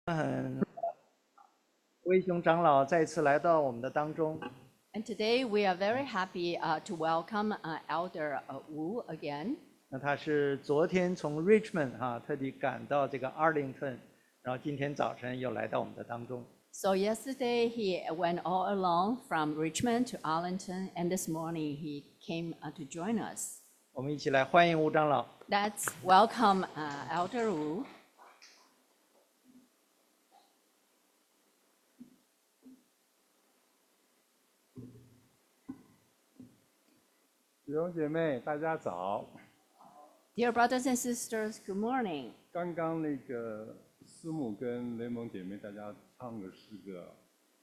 威雄长老再次来到我们的当中。 And today we are very happy to welcome Elder Wu again. 那他是昨天从 Richmond 特地赶到这个 Arlington， 然后今天早晨又来到我们的当中。 So yesterday he went all along from Richmond to Arlington, and this morning he came to join us. 我们一起来欢迎吴长老。 Let's welcome Elder Wu. 弟兄姐妹，大家早。 Dear brothers and sisters, good morning. 刚刚那个师母跟雷蒙姐妹，大家唱的诗歌。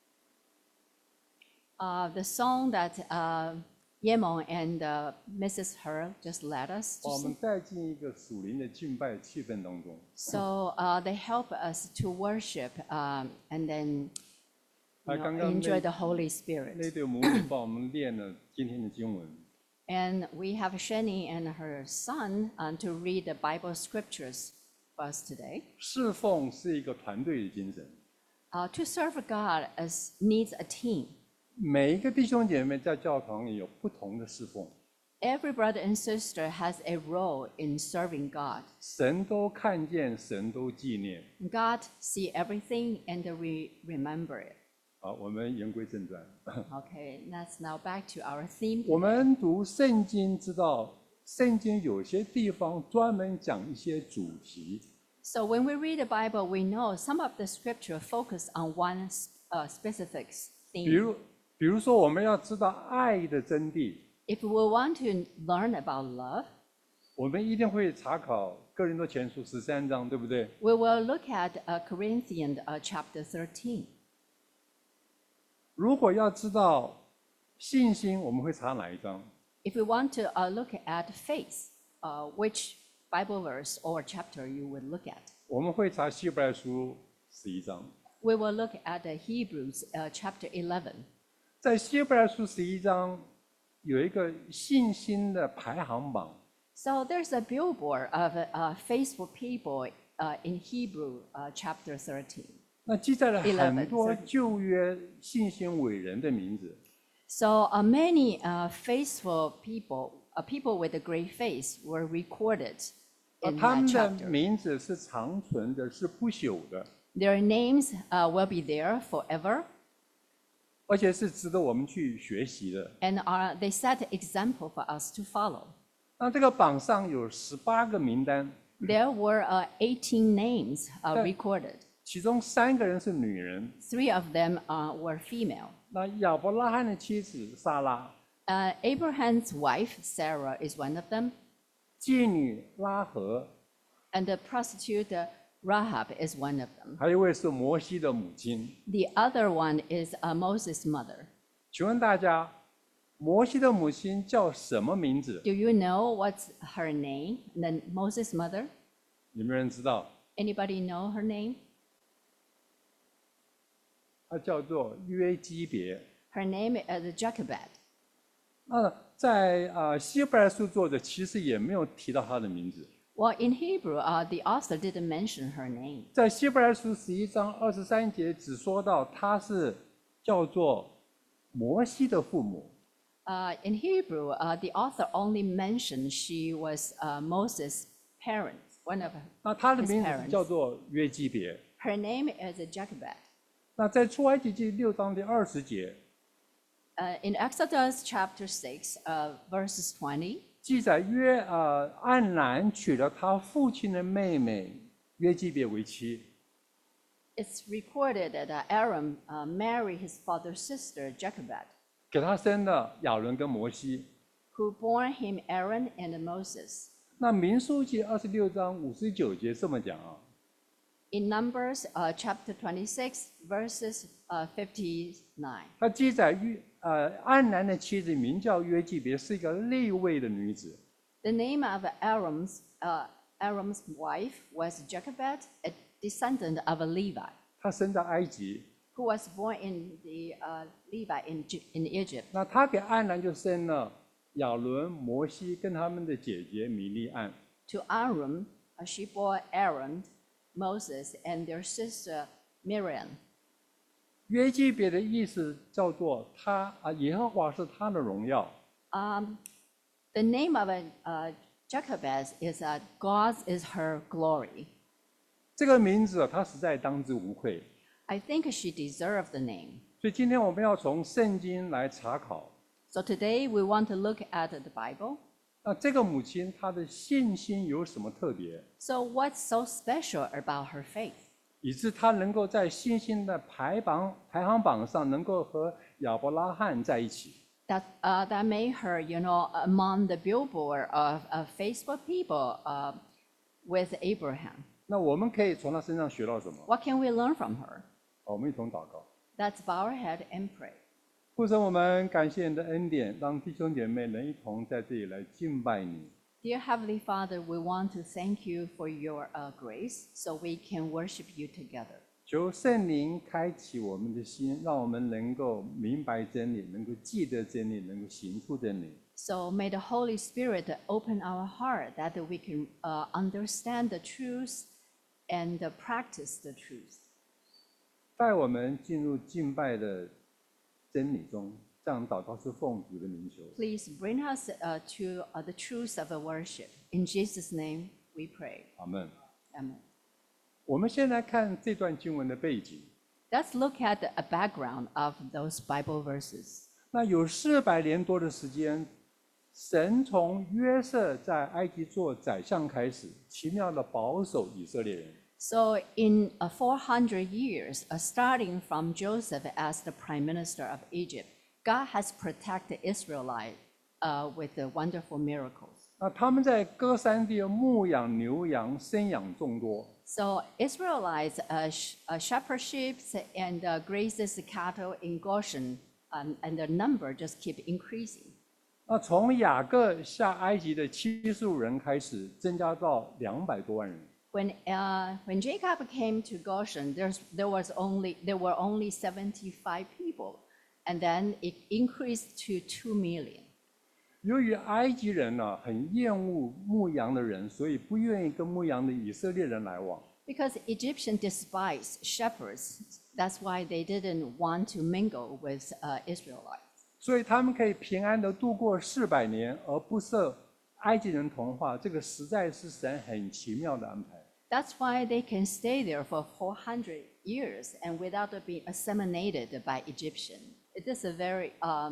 The song that Yemong and Mrs. He just led us 把 to 我们 sing. 带进一个属灵的敬拜气氛当中。 So they help us to worship and then 刚刚 enjoy the Holy 那 Spirit. 对母女帮我们练了今天的经文。 And we have Shani and her son to read the Bible scriptures for us today. 侍奉是一个团队的精神， To serve God needs a team. 每一个弟兄姐妹在教堂里有不同的侍奉， Every brother and sister has a role in serving God. 神都看见，神都纪念。 God see everything and we remember it. 好，我们言归正传。 Okay, let's now back to our theme. 我们读圣经知道，圣经有些地方专门讲一些主题。 So when we read the Bible, we know some of the scripture focus on one specific 比 theme. 如说，我们要知道爱的真谛， If we want to learn about love, 我们一定会查考哥林多前书13章，对不对？ we will look at Corinthians chapter 13. 如果要知道信心，我们会查哪一章？ If we want to look at faith, which Bible verse or chapter you would look at? 我们会查希伯来书11章。 We will look at the Hebrews chapter 11. 在希伯来书11章有一个信心的排行榜， So there's a billboard of faithful people in Hebrew chapter 13. 那记载了 11 很多旧约信心伟人的名字。 So many faithful people, people with a great faith, were recorded 而 in 他 that 们的 chapter. 名字是长存的，是不朽的， Their names will be there forever, 而且是值得我们去学习的。 and they set an example for us to follow. 那这个榜上有18个名单， There were 18 names Okay. recorded. 其中3个人是女人。 3 of them were female. 那亚伯拉罕的妻子撒拉， Abraham's wife, Sarah, is one of them, 妓女拉合， and the prostitute Rahab is one of them. 还有一位是摩西的母亲。 The other one is Moses' mother. 请问大家，摩西的母亲叫什么名字？ Do you know what's her name? Then Moses' mother? 有没有人知道？ Anybody know her name? 她叫做约基别。 Her name is Jochebed. 那在希伯来书作者其实也没有提到她的名字。 Well, in Hebrew, the author didn't mention her name. 在希伯来书11章23节只说到她是叫做摩西的父母。 In Hebrew, the author only mentioned she was Moses' parents, one of 那她的 his 名字 parents. 叫做约基别。 Her name is Jochebed. 那在出埃及记6章第20节 In Exodus chapter 6, verses 20, 记载暗兰娶了他父亲的妹妹约基别为妻。 it's recorded that Aaron married his father's sister, Jochebed, 给他生了亚伦跟摩西。 who bore him Aaron and Moses. 那民数记26章59节这么讲啊， In Numbers chapter 26, verses 59, 他记载暗兰的妻子名叫约基别，是一个利未的女子。 the name of Aaron's wife was Jochebed, a descendant of a Levi, 她生在埃及， who was born in the Levi in Egypt. 那她给暗兰就生了亚伦、摩西跟他们的姐姐米利暗。 To Aaron, she bore Aaron, Moses and their sister Miriam. 约基别的意思叫做耶和华是他的荣耀。 The name of Jacobez is God is her glory. 这个名字他实在当之无愧。 I think she deserved the name. 所以今天我们要从圣经来查考。 So today we want to look at the Bible. 那这个母亲她的信心有什么特别， So what's so special about her faith? 以致她能够在信心的排行榜上能够和亚伯拉罕在一起？ That made her, among the billboard of Facebook people with Abraham. 那我们可以从她身上学到什么？ What can we learn from her? 好，我们一同祷告。 Let's bow our head and pray. 父神，我们感谢你的恩典，让弟兄姐妹能一同在这里来敬拜你。 Dear Heavenly Father, we want to thank you for your grace so we can worship you together. 求圣灵开启我们的心，让我们能够明白真理，能够记得真理，能够行出真理。 So may the Holy Spirit open our heart that we can understand the truth and practice the truth. 带我们进入敬拜的真理中，这样祷告是奉主的名求。 Please bring us to the truth of worship. In Jesus' name we pray. 阿门。 Amen. 我们先来看这段经文的背景。 Let's look at a background of those Bible verses. 那有400年多的时间，神从约瑟在埃及做宰相开始，奇妙的保守以色列人。 So in 400 years, starting from Joseph as the prime minister of Egypt, God has protected Israelites with the wonderful miracles. 那他们在歌山地牧养牛羊，生养众多。 So Israelites shepherd sheep and grazes cattle in Goshen, and the number just keep increasing. 那从雅各下埃及的75人开始，增加到200多万人。 When Jacob came to Goshen, there were only 75 people, and then it increased to 2 million. 由于埃及人很厌恶牧羊的人，所以不愿意跟牧羊的以色列人来往。 Because Egyptians despise shepherds, that's why they didn't want to mingle with Israelites. 所以他们可以平安的度过400年，而不受埃及人同化，这个实在是神很奇妙的安排。 That's why they can stay there for 400 years and without being assimilated by Egyptian. It is a very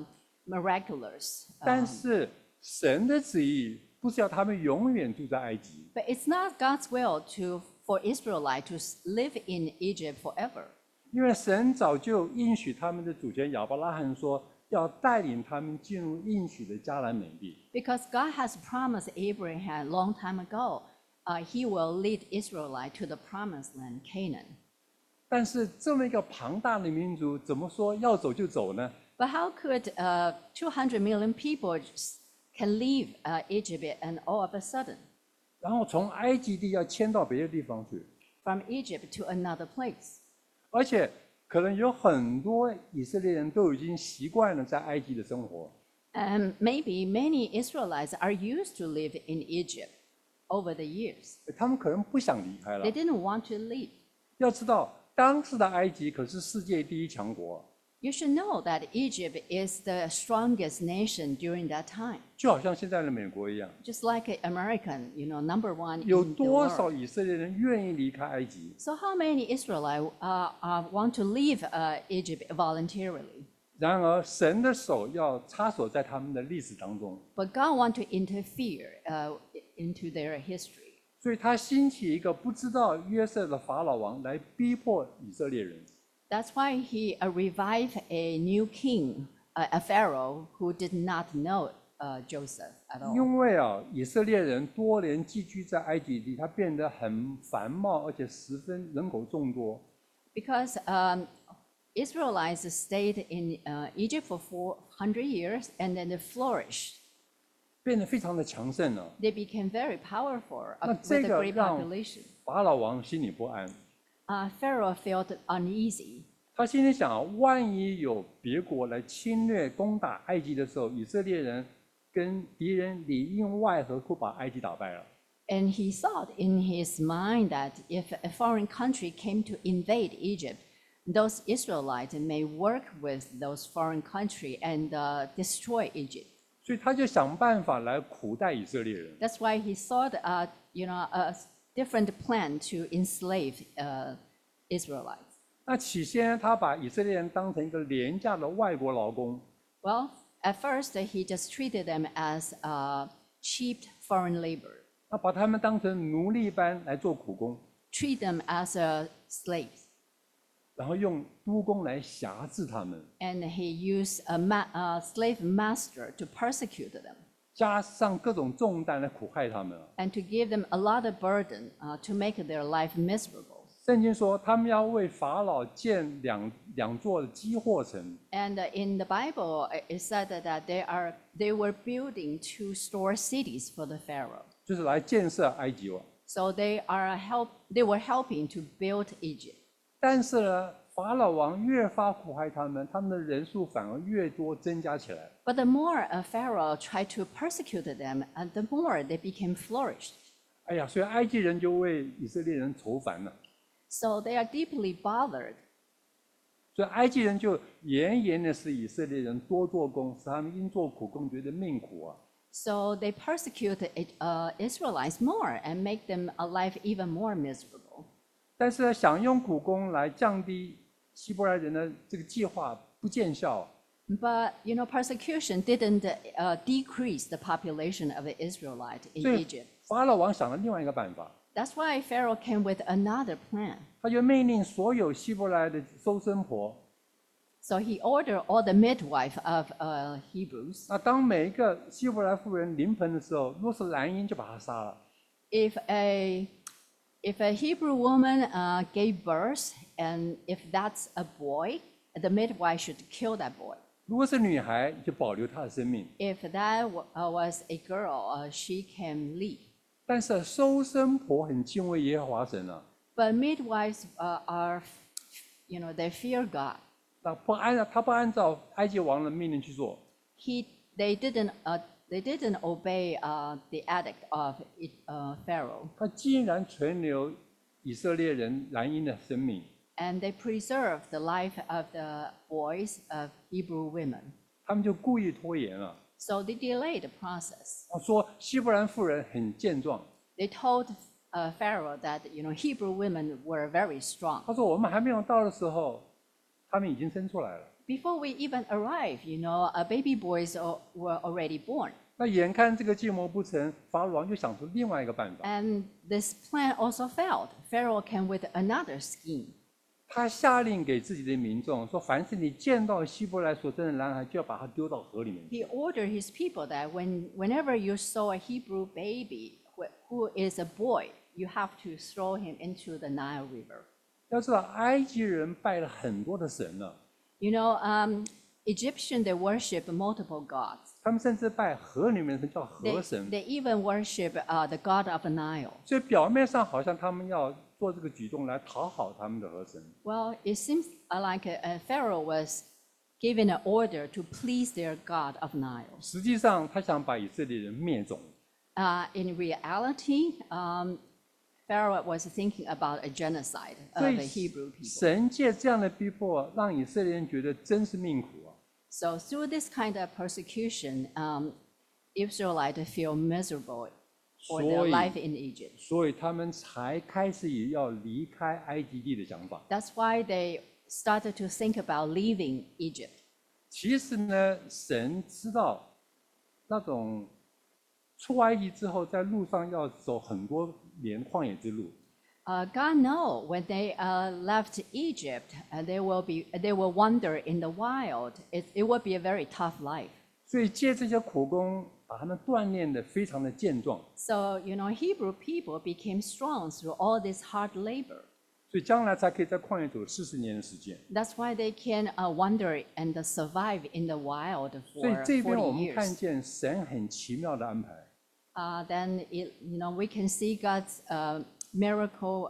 miraculous. 但是神的旨意不是要他们永远住在埃及， But it's not God's will for Israelites to live in Egypt forever. 因为神早就应许他们的祖先亚伯拉罕说，要带领他们进入应许的迦南美地。 Because God has promised Abraham a long time ago, he will lead Israelites to the promised land, Canaan. 但是这么一个庞大的民族，怎么说要走就走呢？ But how could 200 million people can leave Egypt and all of a sudden 然后从埃及地要迁到别的地方去， from Egypt to another place? 而且可能有很多以色列人都已经习惯了在埃及的生活， And maybe many Israelites are used to live in Egypt over the years. 他们可能不想离开了 They。didn't want to leave. 要知道，当时的埃及可是世界第一强国， You should know that Egypt is the strongest nation during that time. 就好像现在的美国一样。 Just like American, number one 有 in the 多 world. 少以色列人愿意离开埃及？ So how many Israelites want to leave Egypt voluntarily? 然而，神的手要插手在他们的历史当中， But God want to interfere into their history. 所以他兴起一个不知道约瑟的法老王来逼迫以色列人。 That's why he revived a new king, a pharaoh who did not know Joseph at all. 因为以色列人多年寄居在埃及地，他变得很繁茂，而且十分人口众多。 Because Israelites stayed in Egypt for 400 years and then they flourished. 变得非常的强盛了。 They became very powerful 那 with 这 a 个 great 让 population. 法老王心里不安， Pharaoh felt uneasy. 他心里想万一有别国来侵略攻打埃及的时候，以色列人跟敌人里应外合，会把埃及打败了。 And he thought in his mind that if a foreign country came to invade Egypt, those Israelites may work with those foreign country and destroy Egypt. 所以他就想办法来苦待以色列人。 That's why he thought, a different plan to enslave Israelites. 那起先他把以色列人当成一个廉价的外国劳工， Well, at first he just treated them as cheap foreign labor, 那把他们当成奴隶般来做苦工， treat them as slaves. 然后用督工来辖制他们， And he used a slave master to persecute them 加上各种重担来苦害他们。 and to give them a lot of burden to make their life miserable. 圣经说，他们要为法老建两座积货城， And in the Bible, it said that they were building 2 store cities for the Pharaoh. 就是来建设埃及王。 So they were helping to build Egypt. 但是呢，法老王越发苦害他们，他们的人数反而越多增加起来。 But the more Pharaoh tried to persecute them, and the more they became flourished. 哎呀，所以埃及人就为以色列人愁烦了。 So they are deeply bothered. 所以埃及人就严严的使以色列人多做工，使他们因做苦工觉得命苦啊。 So they persecuted Israelites more and make them alive even more miserable. 但是呢，想用苦工来降低希伯来人的这个计划不见效啊。 But persecution didn't decrease the population of the Israelite in 所以 Egypt. 法老王想了另外一个办法， That's why Pharaoh came with another plan. 他就命令所有希伯来的收生婆， So he ordered all the midwife of Hebrews. 那当每一个希伯来妇人临盆的时候，若是男婴就把他杀了。 If a Hebrew woman gave birth, and if that's a boy, the midwife should kill that boy. 如果是女孩，就保留她的生命。 If that was a girl, she can leave. 但是收生婆很敬畏耶和华神啊， But midwives they fear God. 那他不按照埃及王的命令去做， They didn't obey the edict of Pharaoh, 他竟然存留以色列人男婴的生命， and they preserved the life of the boys of Hebrew women. 他们就故意拖延了。 So they delayed the process. 说希伯兰妇人很健壮， They told Pharaoh that Hebrew women were very strong. 他说我们还没有到的时候，他们已经生出来了。 Before we even arrive, baby boys were already born. 那眼看这个计谋不成，法老王就想出另外一个办法， And this plan also failed. Pharaoh came with another scheme. 他下令给自己的民众说：凡是你见到希伯来所生的男孩，就要把他丢到河里面去。 He ordered his people that whenever you saw a Hebrew baby who is a boy, you have to throw him into the Nile River. 要知道，埃及人拜了很多的神呢， Egyptian, they worship multiple gods. 他们甚至拜河里面的神叫 They, 河神。 they even worship the god of the Nile. 所以表面上好像他们要做这个举动来讨好他们的河神， Well, it seems like Pharaoh was given an order to please their god of Nile. 实际上他想把以色列人灭种。 In reality, Pharaoh was thinking about a genocide 所 of 以 the Hebrew people. 神借这样的逼迫，让以色列人觉得真是命苦啊。 So through this kind of persecution, Israelites feel miserable for their life in Egypt. 所以他们才开始也要离开埃及地的想法。 That's why they started to think about leaving Egypt. 其实呢，神知道那种出埃及之后，在路上要走很多年旷野之路， God knows when they left Egypt, they will wander in the wild. It will be a very tough life. 所以借这些苦工把他们锻炼得非常的健壮， So Hebrew people became strong through all this hard labor. 所以将来才可以在旷野走40年的时间。 That's why they can wander and survive in the wild 所以 for 这边我 40 们看 years. 见神很奇妙的安排。 Then we can see God's miracle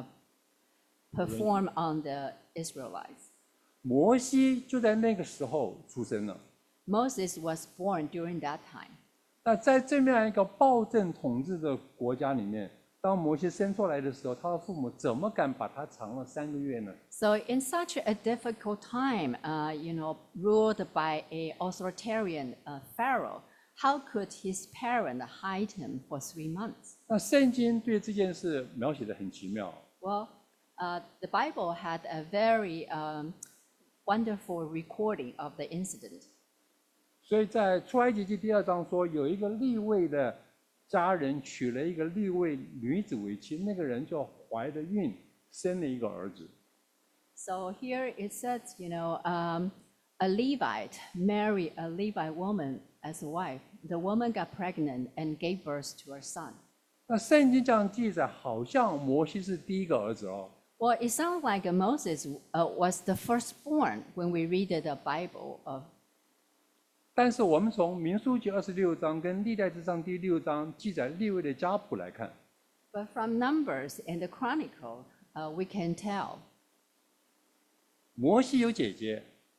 perform on the Israelites. 摩西就在那个时候出生了。 Moses was born during that time. 那在这么样一个暴政统治的国家里面，当摩西生出来的时候，他的父母怎么敢把他藏了3个月呢？ So in such a difficult time, ruled by a authoritarian pharaoh, how could his parent hide him for 3 months? 那圣经对这件事描写的很奇妙。 Well, the Bible had a very wonderful recording of the incident. 所以在出埃及记第2章说，有一个利未的家人娶了一个利未女子为妻，那个人就怀了孕，生了一个儿子。 So here it says, a Levite married a Levite woman as a wife. The woman got pregnant and gave birth to her son. 那圣经这样记载，好像摩西是第一个儿子哦。 Well, it sounds like Moses was the firstborn when we read the Bible. 但是我们从民数记26章跟历代志上第6章记载利未的家谱来看， But from Numbers and the Chronicle, we can tell 摩西有姐姐，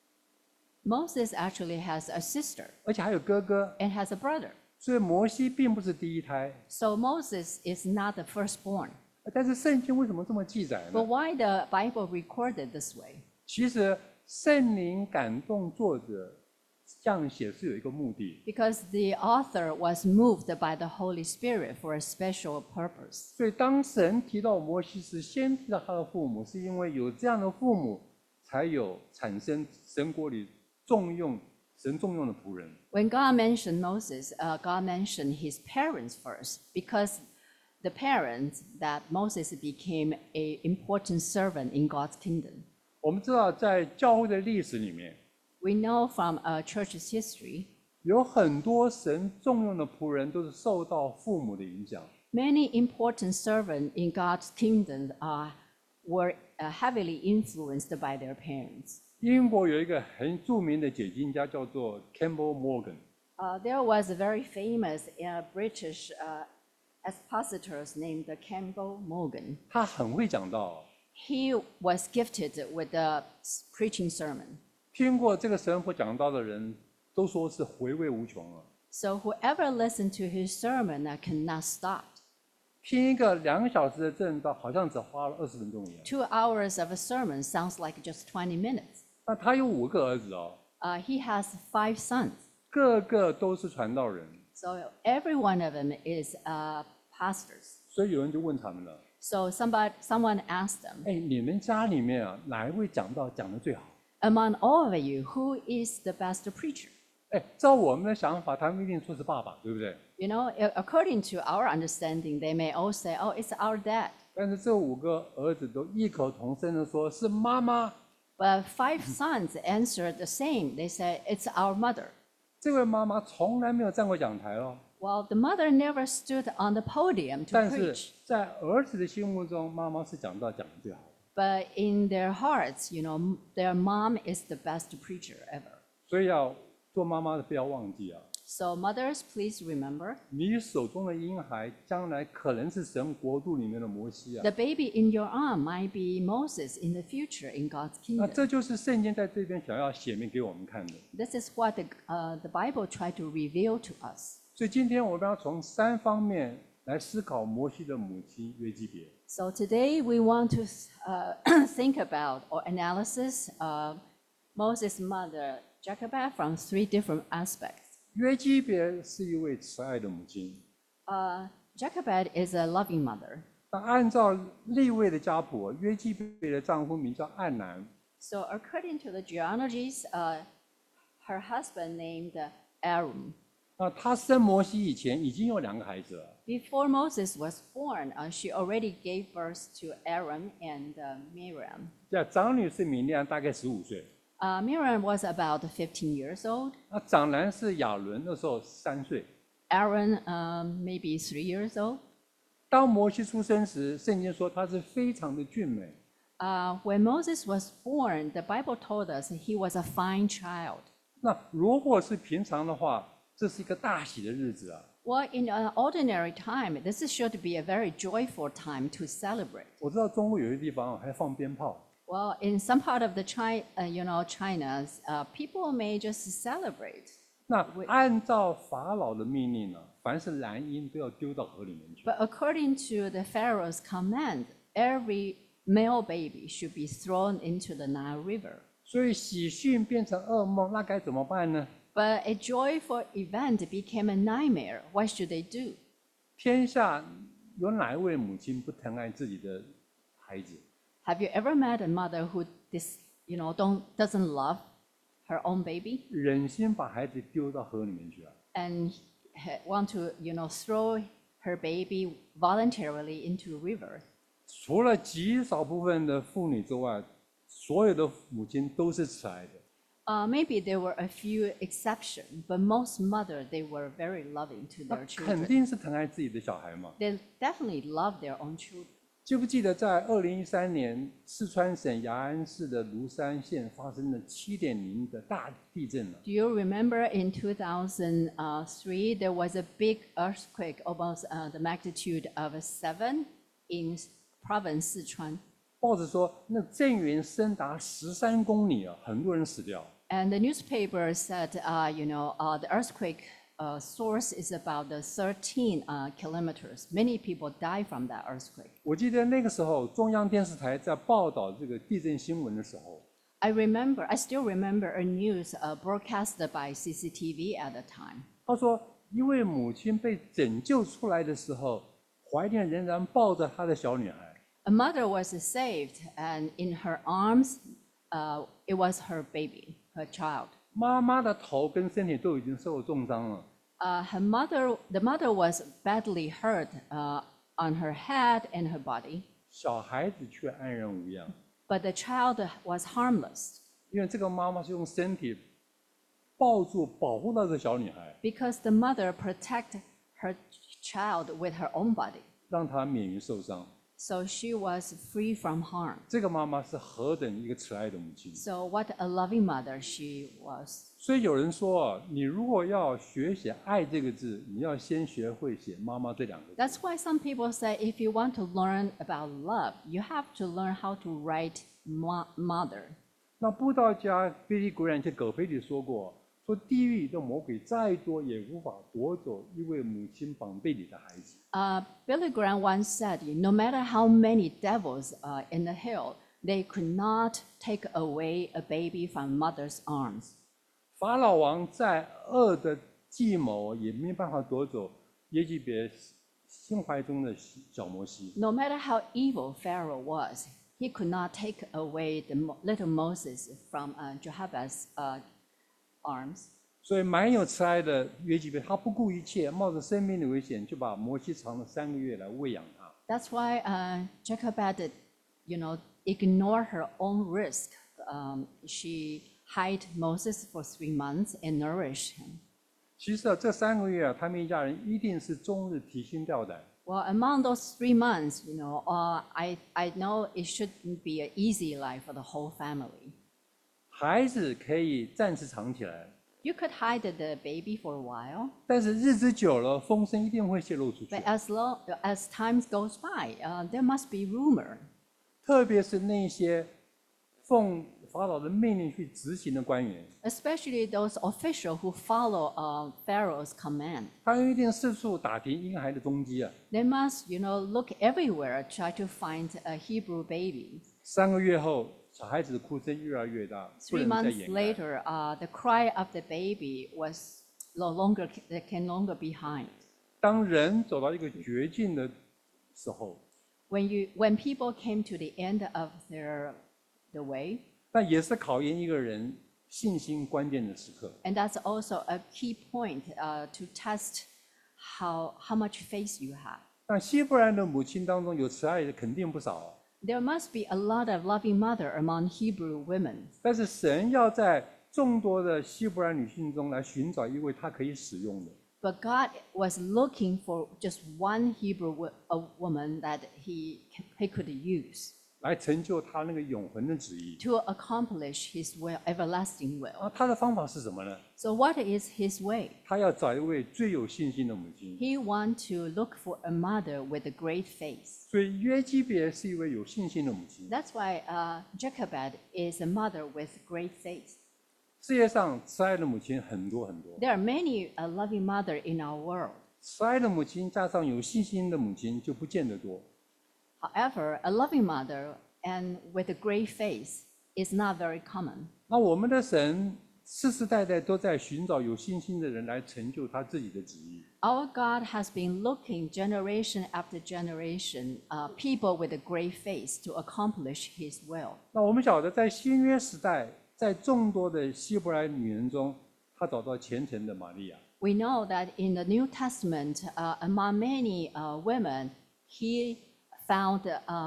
Moses actually has a sister 而且还有哥哥， and has a brother. 所以摩西并不是第一胎。 So Moses is not the firstborn. 但是圣经为什么这么记载 But 呢？ why the Bible recorded this way? 其实圣灵感动作者这样写是有一个目的， Because the author was moved by the Holy Spirit for a special purpose. 所以当神提到摩西时，先提到他的父母，是因为有这样的父母，才有产生神国里神重用的仆人。 When God mentioned Moses, God mentioned his parents first, because the parents that Moses became an important servant in God's kingdom. 我们知道，在教会的历史里面， We know from a church's history, 有很多神重用的仆人都是受到父母的影响。 many important servants in God's kingdom were heavily influenced by their parents. 英国有一个很著名的解经家，叫做 Campbell Morgan。 There was a very famous British expositor named Campbell Morgan. 他很会讲道， He was gifted with the preaching sermon. 听过这个神父讲道的人都说是回味无穷啊。 So whoever listened to his sermon cannot stop. 听一个2个小时的正道，好像只花了20分钟一样。 2 hours of a sermon sounds like just 20 minutes. 那他有5个儿子哦， He has 5 sons. 个个都是传道人， So every one of them is pastors. 所以有人就问他们了： So someone asked them, 哎，你们家里面啊，哪一位讲道讲得最好？ among all of you, who is the best preacher? 哎，照我们的想法，他们一定说是爸爸，对不对？ According to our understanding, they may all say, oh, it's our dad. 但是这5个儿子都异口同声的说是妈妈。 But 5 sons answered the same. They said, it's our mother. 这位妈妈从来没有站过讲台哦， Well, the mother never stood on the podium to 但是 preach. 在儿子的心目中，妈妈是讲道讲得最好的。 But in their hearts, their mom is the best preacher ever. 所以要做妈妈的不要忘记啊， So mothers, please remember, 你手中的婴孩将来可能是神国度里面的摩西啊。 the baby in your arm might be Moses in the future in God's 那 kingdom. 这就是圣经在这边想要写明给我们看的。 This is what the Bible tried to reveal to us. 所以今天我们要从3方面来思考摩西的母亲约基别。 So today we want to think about or analysis Moses' mother Jochebed from 3 different aspects. 约基别是一位慈爱的母亲。 Jochebed is a loving mother. 那按照利未的家谱，约基别的丈夫名叫暗南。 So according to the genealogies, her husband named Aaron. 那他生摩西以前已经有2个孩子了。 Before Moses was born, she already gave birth to Aaron and Miriam. 这长女是米利安，大概15岁。 Miriam was about 15 years old. 那长男是亚伦，那时候3岁。 Aaron, maybe 3 years old. 当摩西出生时，圣经说他是非常的俊美。 When Moses was born, the Bible told us he was a fine child. 那如果是平常的话，这是一个大喜的日子啊！ Well, in an ordinary time, this is sure to be a very joyful time to celebrate. 我知道中国有些地方还放鞭炮， Well, in some part of the China, people may just celebrate. 那按照法老的命令呢，凡是男婴都要丢到河里面去。 But according to the Pharaoh's command, every male baby should be thrown into the Nile River. 所以喜讯变成噩梦，那该怎么办呢？ But a joyful event became a nightmare. What should they do? 天下有哪一位母亲不疼爱自己的孩子？ Have you ever met a mother who doesn't love her own baby 忍心把孩子丢到河里面去啊？ and want to throw her baby voluntarily into a river? 除了极少部分的妇女之外，所有的母亲都是慈爱的。 Maybe there were a few exceptions, but most mothers, they were very loving to 那 their 肯 children. 定是疼爱自己的小孩嘛。 They definitely love their own children. 记不记得在2013年，四川省雅安市的芦山县发生了7.0的大地震呢？ Do you remember in 2003, there was a big earthquake, almost the magnitude of a 7 in province Sichuan. 报纸说，那震源深达13公里啊，很多人死掉。 And the newspaper said, the earthquake source is about 13 kilometers. Many people died from that earthquake. 我记得那个时候，中央电视台在报道这个地震新闻的时候， I still remember a news broadcasted by CCTV at the time. 他说，一位母亲被拯救出来的时候，怀里仍然抱着她的小女孩。 A mother was saved, and in her arms, it was her baby, her child. 妈妈的头跟身体都已经受重伤了， The mother was badly hurt on her head and her body, 小孩子却安然无恙， but the child was harmless 因为这个妈妈是用身体抱住保护到这个小女孩， because the mother protected her child with her own body, 让她免于受伤。 so she was free from harm. 这个妈妈是何等一个慈爱的母亲！ So what a loving mother she was. 所以有人说啊，你如果要学写“爱”这个字，你要先学会写“妈妈”这2个字。 That's why some people say if you want to learn about love, you have to learn how to write mother. 那布道家 Billy Graham 在狗培里说过，说地狱的魔鬼再多也无法夺走一位母亲膀背里的孩子。 Billy Graham once said, no matter how many devils are in the hell, they could not take away a baby from mother's arms. 法老王在恶的计谋也没办法夺走耶基别心怀中的小摩西。 No matter how evil Pharaoh was, he could not take away the little Moses from Jehovah's arms. 所以蛮有慈爱的约基别，他不顾一切，冒着生命的危险，就把摩西藏了3个月来喂养他。 That's why Jochebed, ignore her own risk. She hid Moses for 3 months and nourished him. 其实啊，这3个月啊，他们一家人一定是终日提心吊胆。 Well, among those 3 months, I know it shouldn't be an easy life for the whole family. 孩子可以暂时藏起来， You could hide the baby for a while, 但是日子久了，风声一定会泄露出去 but。as time goes by, there must be rumor. 特别是那些奉法老的命令去执行的官员， Especially those officials who follow Pharaoh's command. 他们一定四处打听婴孩的踪迹啊。 They must, look everywhere, try to find a Hebrew baby. 3个月后，小孩子的哭声越来越大，不 3 能再 months 掩盖。 later, the cry of the baby was can longer be hid. 当人走到一个绝境的时候， When people came to the end of the way, 那也是考验一个人信心关键的时刻。 and that's also a key point to test how much faith you have. 那希伯来的母亲当中有慈爱的肯定不少啊， There must be a lot of loving mother among Hebrew women. 但是神要在众多的希伯来女性中来寻找一位他可以使用的。 But God was looking for just one Hebrew woman that he could use 来成就他那个永恒的旨意 to accomplish his everlasting will. 啊，他的方法是什么呢？ So what is his way? 他要找一位最有信心的母亲， He wants to look for a mother with a great faith. 所以约基别是一位有信心的母亲。 That's why Jochebed is a mother with great faith. 世界上慈爱的母亲很多很多， There are many loving mother in our world. 慈爱的母亲加上有信心的母亲就不见得多。 However, a loving mother and with a great faith is not very common. 那我们的神世世代代都在寻找有信心的人来成就他自己的旨意。 Our God has been looking generation after generation, people with a great faith to accomplish His will. 那我们晓得，在新约时代，在众多的希伯来女人中，他找到虔诚的玛利亚。 We know that in the New Testament, among many women, He found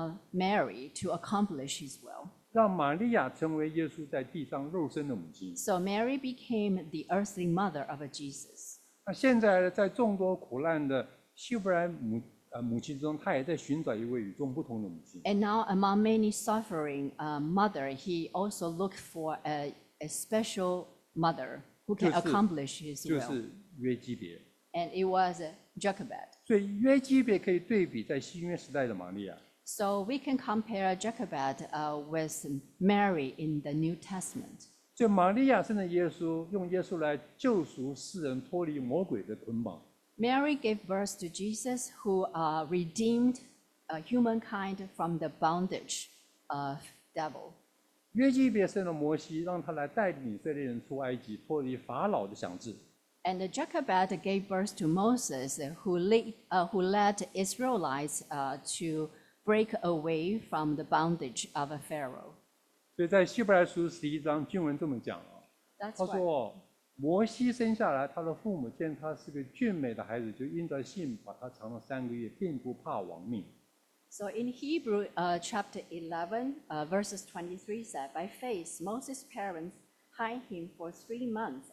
Mary to accomplish His will. 让玛利亚成为耶稣在地上肉身的母亲。 So Mary became the earthly mother of Jesus. 那现在在众多苦难的希伯来母亲中，她也在寻找一位与众不同的母亲。 And now, among many suffering mother, He also looked for a special mother who can 就是- accomplish His 就 will. 是约基别。 And it was Jochebed. 所以约基别可以对比在新约时代的玛利亚。 So we can compare Jochebed with Mary in the New Testament. 所以玛利亚生的耶稣，用耶稣来救赎世人脱离魔鬼的捆绑。 Mary gave birth to Jesus, who redeemed humankind from the bondage of devil. 约基别生了摩西，让他来带领以色列人出埃及，脱离法老的辖制。 And Jochebed gave birth to Moses, who led Israelites to break away from the bondage of a Pharaoh. 所以在希伯来书11章经文这么讲啊， That's 他 why. 说摩西生下来，他的父母见他是个俊美的孩子，就因着信把他藏了3个月，并不怕亡命。 So in Hebrew chapter 11, verses 23 said, By faith, Moses' parents hid him for 3 months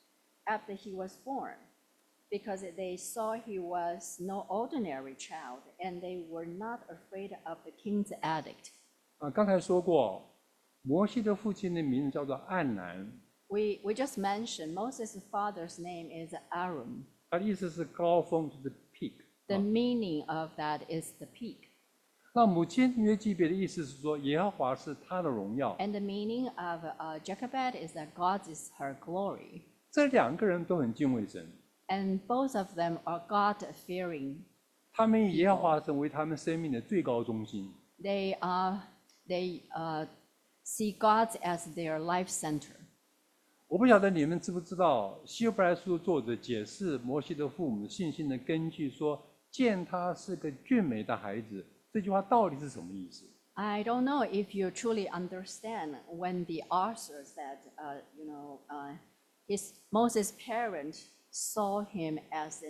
after he was born, because they saw he was no ordinary child, and they were not afraid of the king's edict. 刚才说过，摩西的父亲的名字叫做暗南， We just mentioned Moses' father's name is Aaron. 他的意思是高峰，就是 peak。 The meaning of that is the peak. 那母亲约基别的意思是说，耶和华是他的荣耀。 And the meaning of Jochebed is that God is her glory. 这2个人都很敬畏神， And both of them are God-fearing. 他们以耶和华神为他们生命的最高中心。 They see God as their life center. 我不晓得你们知不知道，希伯来书作者解释摩西的父母信心的根据说，见他是个俊美的孩子，这句话到底是什么意思？ I don't know if you truly understand when the author said, Moses' parents saw him as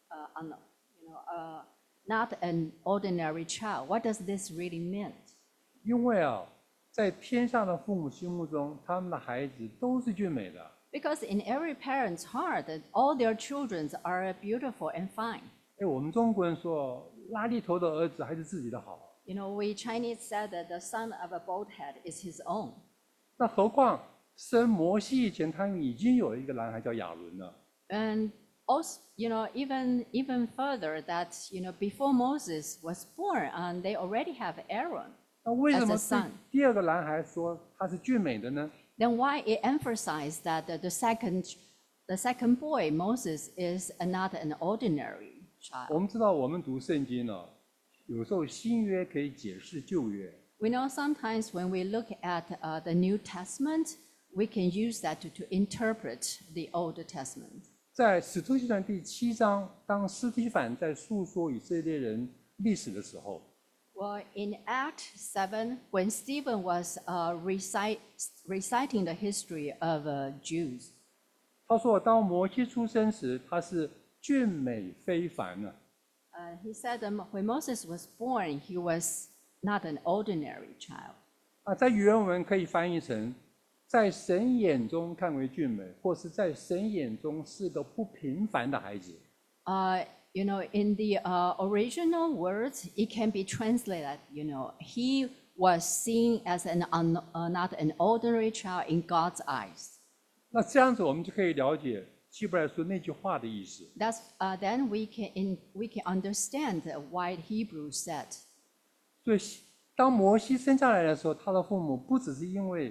not an ordinary child. What does this really mean? 因为啊，在天下的父母心目中，他们的孩子都是俊美的。 Because in every parent's heart, all their children are beautiful and fine. 我们中国人说，拉力头的儿子还是自己的好。 We Chinese said that the son of a boat head is his own. 那何况生摩西以前，他们已经有一个男孩叫亚伦了。 And also, even further that, before Moses was born, and they already have Aaron. 那为什么 As a son. 对第2个男孩说他是俊美的呢？ Then why it emphasized that the second boy, Moses, is not an ordinary 我 child? 们知道，我们读圣经呢，有时候新约可以解释旧约。 We know sometimes when we look at the New Testament, we can use that to interpret the Old Testament. 在使徒行传第7章，当司提反在诉说以色列人历史的时候， Well, in Act 7, when Stephen was reciting the history of Jews, 他说，当摩西出生时，他是俊美非凡呢。 he said that when Moses was born, he was not an ordinary child. 在原文可以翻译成，在神眼中看为俊美，或是在神眼中是个不平凡的孩子。 In the original words, it can be translated, he was seen as not an ordinary child in God's eyes. 那这样子，我们就可以了解希伯来书那句话的意思。 Then we can understand why Hebrew said. 所以，当摩西生下来的时候，他的父母不只是因为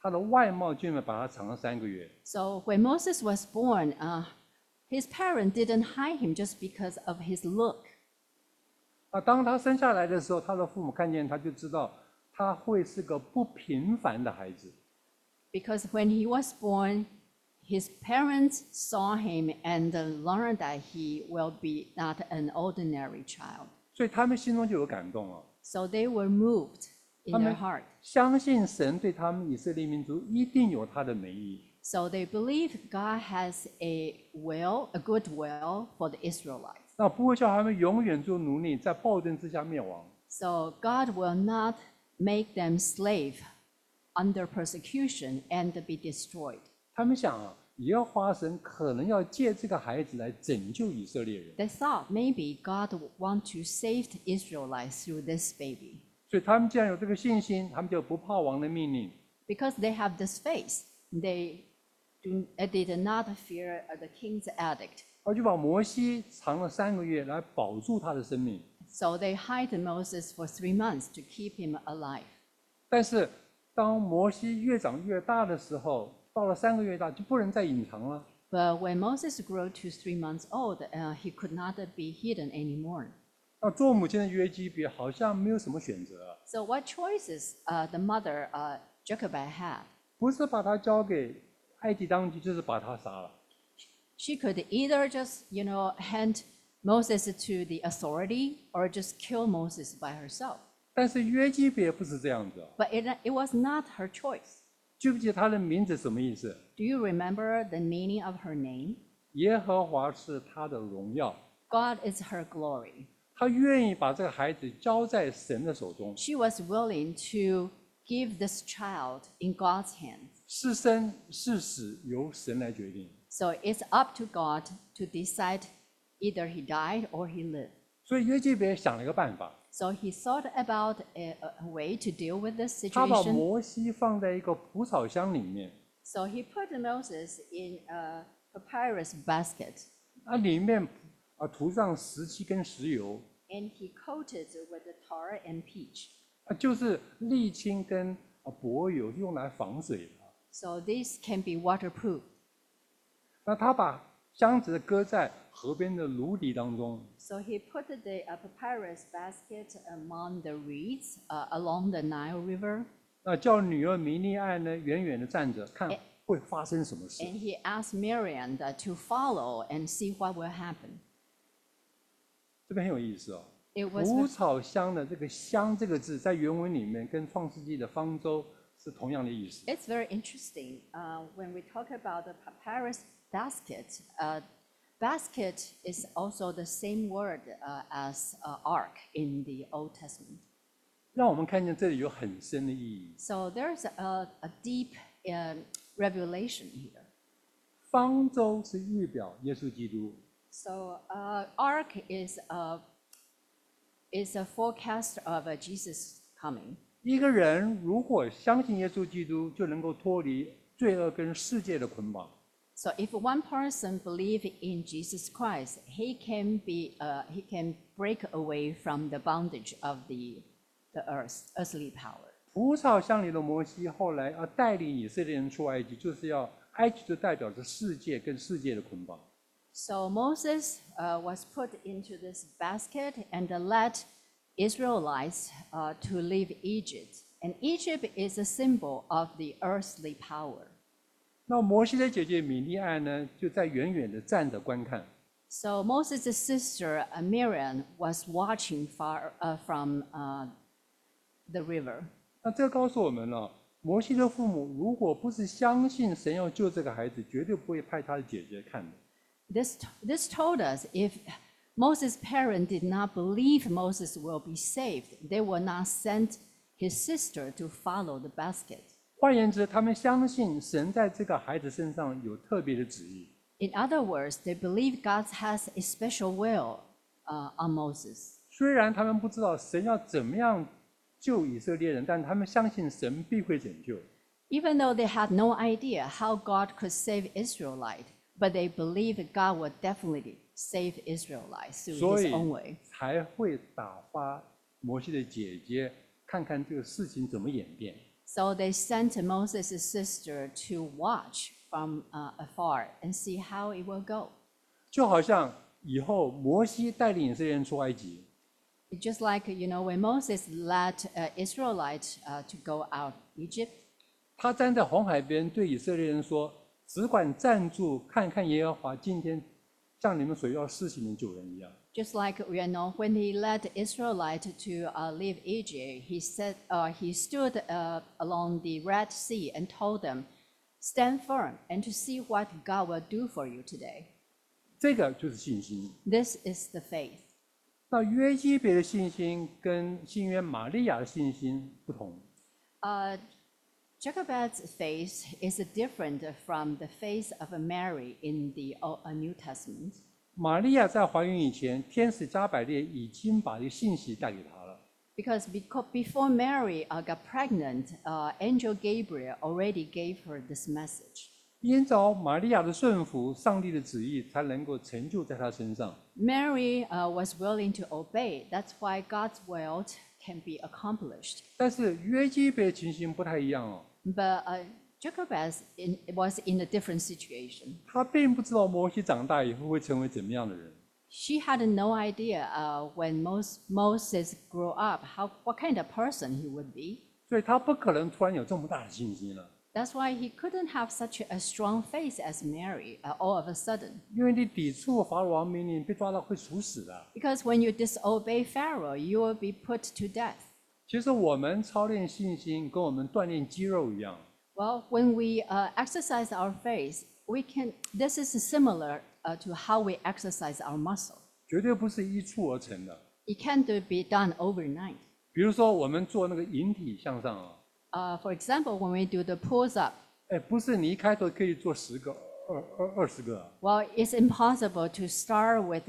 他的外貌居然把他藏了3个月。 So when Moses was born, his parents didn't hide him just because of his look. 当他生下来的时候，他的父母看见他就知道他会是个不平凡的孩子。 Because when he was born, his parents saw him and learned that he will be not an ordinary child. 所以他们心中就有感动了。 So they were moved in 他 their 们 heart. 相信神对他们以色列民族一定有他的美意。 So they believe God has a will, a good will for the Israelites. 那不会叫他们永远做奴隶，在暴政之下灭亡。 So God will not make them slave under persecution and be destroyed. 他们想耶和华神可能要借这个孩子来拯救以色列人， They thought maybe God would want to save the Israelites through this baby. 所以他们既然有这个信心，他们就不怕王的命令。 Because they have this faith, they did not fear the king's edict. 而就把摩西藏了3个月来保住他的生命。 So they hid Moses for 3 months to keep him alive. 但是当摩西越长越大的时候，到了3个月大就不能再隐藏了。 But when Moses grew to 3 months old, he could not be hidden anymore. 那做母亲的约基别好像没有什么选择， So what choices the mother Jochebed had? 不是把他交给埃及当局，就是把他杀了。 She could either just, hand Moses to the authority or just kill Moses by herself. 但是约基别不是这样子。 But it was not her choice. 记不记得他的名字什么意思？ Do you remember the meaning of her name? 耶和华是他的荣耀， God is her glory. 他愿意把这个孩子交在神的手中， She was willing to give this child in God's hands. 是生是死由神来决定。 So it's up to God to decide either he died or he lived. 所以约基别想了一个办法， So he thought about a way to deal with this 他把 situation. 摩西放在一个蒲草箱里面， So he put Moses in a papyrus basket 那里面涂上石漆跟石油， and he coated it with the tar and peach. 就是沥青跟柏油用来防水的。 So this can be waterproof. 那他把箱子搁在河边的芦荻当中， So he put the papyrus basket among the reeds along the Nile River, 那叫女儿米利暗呢远远的站着，看会发生什么事。 and he asked Miriam to follow and see what will happen. 这边很有意思哦。 It was 蒲草箱的这个“箱”这个字，在原文里面跟创世纪的方舟是同样的意思。 It's very interesting when we talk about the papyrus basket. Basket is also the same word as ark in the Old Testament. 让我们看见这里有很深的意义。 So there's a deep revelation here. 方舟是预表耶稣基督， So ark is a forecast of Jesus coming. 一个人如果相信耶稣基督，就能够脱离罪恶跟世界的捆绑。 So if one person believes in Jesus Christ, he can break away from the bondage of the earthly power. 蒲草箱里的摩西后来要带领以色列人出埃及，就是要埃及就代表着世界跟世界的捆绑。 So Moses was put into this basket and led Israelites to leave Egypt. And Egypt is a symbol of the earthly power. 那摩西的姐姐米利暗呢，就在远远的站着观看。 So Moses' sister Miriam was watching far from the river. 那这告诉我们了，摩西的父母如果不是相信神要救这个孩子，绝对不会派他的姐姐看的。 This told us if Moses' parents did not believe Moses will be saved, they will not send his sister to follow the basket. 换言之，他们相信神在这个孩子身上有特别的旨意。 In other words, they believe God has a special will on Moses. 虽然他们不知道神要怎么样救以色列人，但他们相信神必会拯救。 Even though they had no idea how God could save Israelites, but they believe that God would definitely save Israelites through 所 his 以 own way. 才会打发摩西的姐姐看看这个事情怎么演变。 So they sent Moses' sister to watch from afar and see how it will go. 就好像以后摩西带领以色列人出埃及， Just like, when Moses led Israelites to go out Egypt, 他站在红海边对以色列人说：“只管站住，看看耶和华今天向你们所要施行的救人一样。” just like, when he led the Israelites to leave Egypt, he stood along the Red Sea and told them, stand firm and to see what God will do for you today. 这个就是信心。 This is the faith. 那约基别的信心跟新约玛利亚的信心不同。 Jochebed's faith is different from the faith of Mary in the New Testament. 玛利亚在怀孕以前，天使加百列已经把这个信息带给她了。 Because before Mary got pregnant, Angel Gabriel already gave her this message. 因着玛利亚的顺服，上帝的旨意才能够成就在她身上。 Mary was willing to obey. That's why God's will can be accomplished. 但是约基别的情形不太一样哦， But Jochebed was in a different situation. 他并不知道摩西长大以后会成为怎么样的人。 She had no idea when Moses grew up what kind of person he would be. 所以他不可能突然有这么大的信心了， That's why he couldn't have such a strong faith as Mary all of a sudden. 因为你抵触法老王命令，被抓到会处死的。 Because when you disobey Pharaoh, you will be put to death. 其实我们操练信心，跟我们锻炼肌肉一样。 Well, when we exercise our faith, this is similar to how we exercise our muscle. 绝对不是一蹴而成的。 It can't be done overnight. 比如说，我们做那个引体向上啊， For example, when we do the pulls up, 不是你一开头可以做10个、20个啊。 well, it's impossible to start with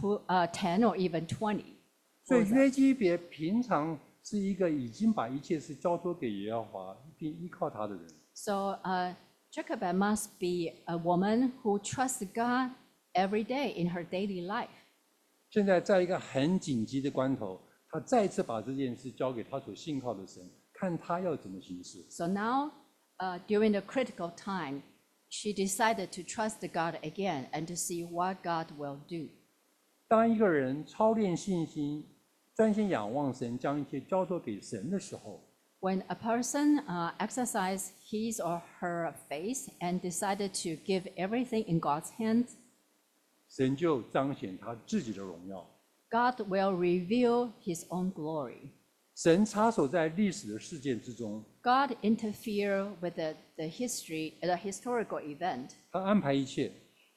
10 or even 20. 所以 pulls up. 约基别平常是一个已经把一切事交托给耶和华，并依靠他的人。 So Jochebed must be a woman who trusts God every day in her daily life. 现在在一个很紧急的关头，他再一次把这件事交给他所信靠的神，看他要怎么行事。 So now, during the critical time, she decided to trust God again and to see what God will do. 当一个人操练信心，专心仰望神，将一切交托给神的时候， When a person exercised his or her faith and decided to give everything in God's hands, 神就彰显他自己的荣耀。 God will reveal his own glory. 神插手在历史的事件之中， God interfered with the historical event. 他安排一切。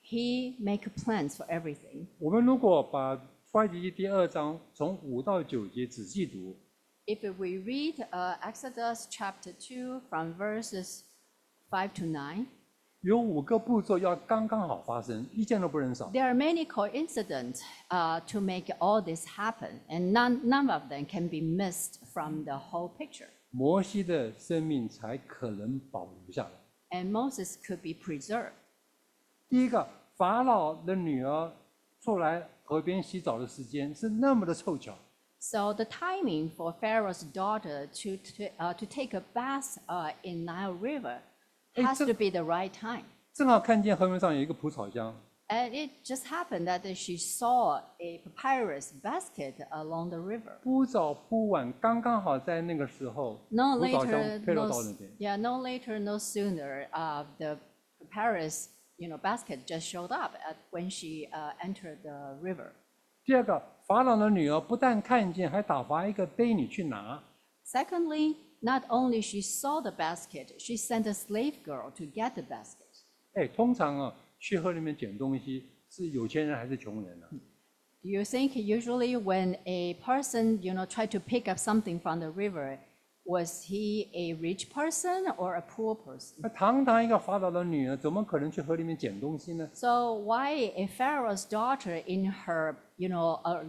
He make plans for everything. 我们如果把出埃及记第2章从5到9节仔细读， If we read Exodus chapter 2 from verses 5 to 9, 有5个步骤要刚刚好发生，一件都不能少。 there are many coincidences to make all this happen, and none of them can be missed from the whole picture. 摩西的生命才可能保留下来。 And Moses could be preserved. 第一个，法老的女儿出来河边洗澡的时间是那么的凑巧， So the timing for Pharaoh's daughter to take a bath in Nile River has to be the right time. 正好看见河面上有一个蒲草箱， And it just happened that she saw a papyrus basket along the river. 铺早铺晚，刚刚好在那个时候， No 蒲草 later, 箱配落到那边。 no later, no sooner, the papyrus, basket just showed up when she entered the river. 第二个，法老的女儿不但看见，还打发一个婢女去拿。 Secondly, not only she saw the basket, she sent a slave girl to get the basket. 通常啊，去河里面捡东西是有钱人还是穷人呢、 Do you think usually when a person, tried to pick up something from the river, was he a rich person or a poor person? 那堂堂一个法老的女儿，怎么可能去河里面捡东西呢？ So why a Pharaoh's daughter in her, a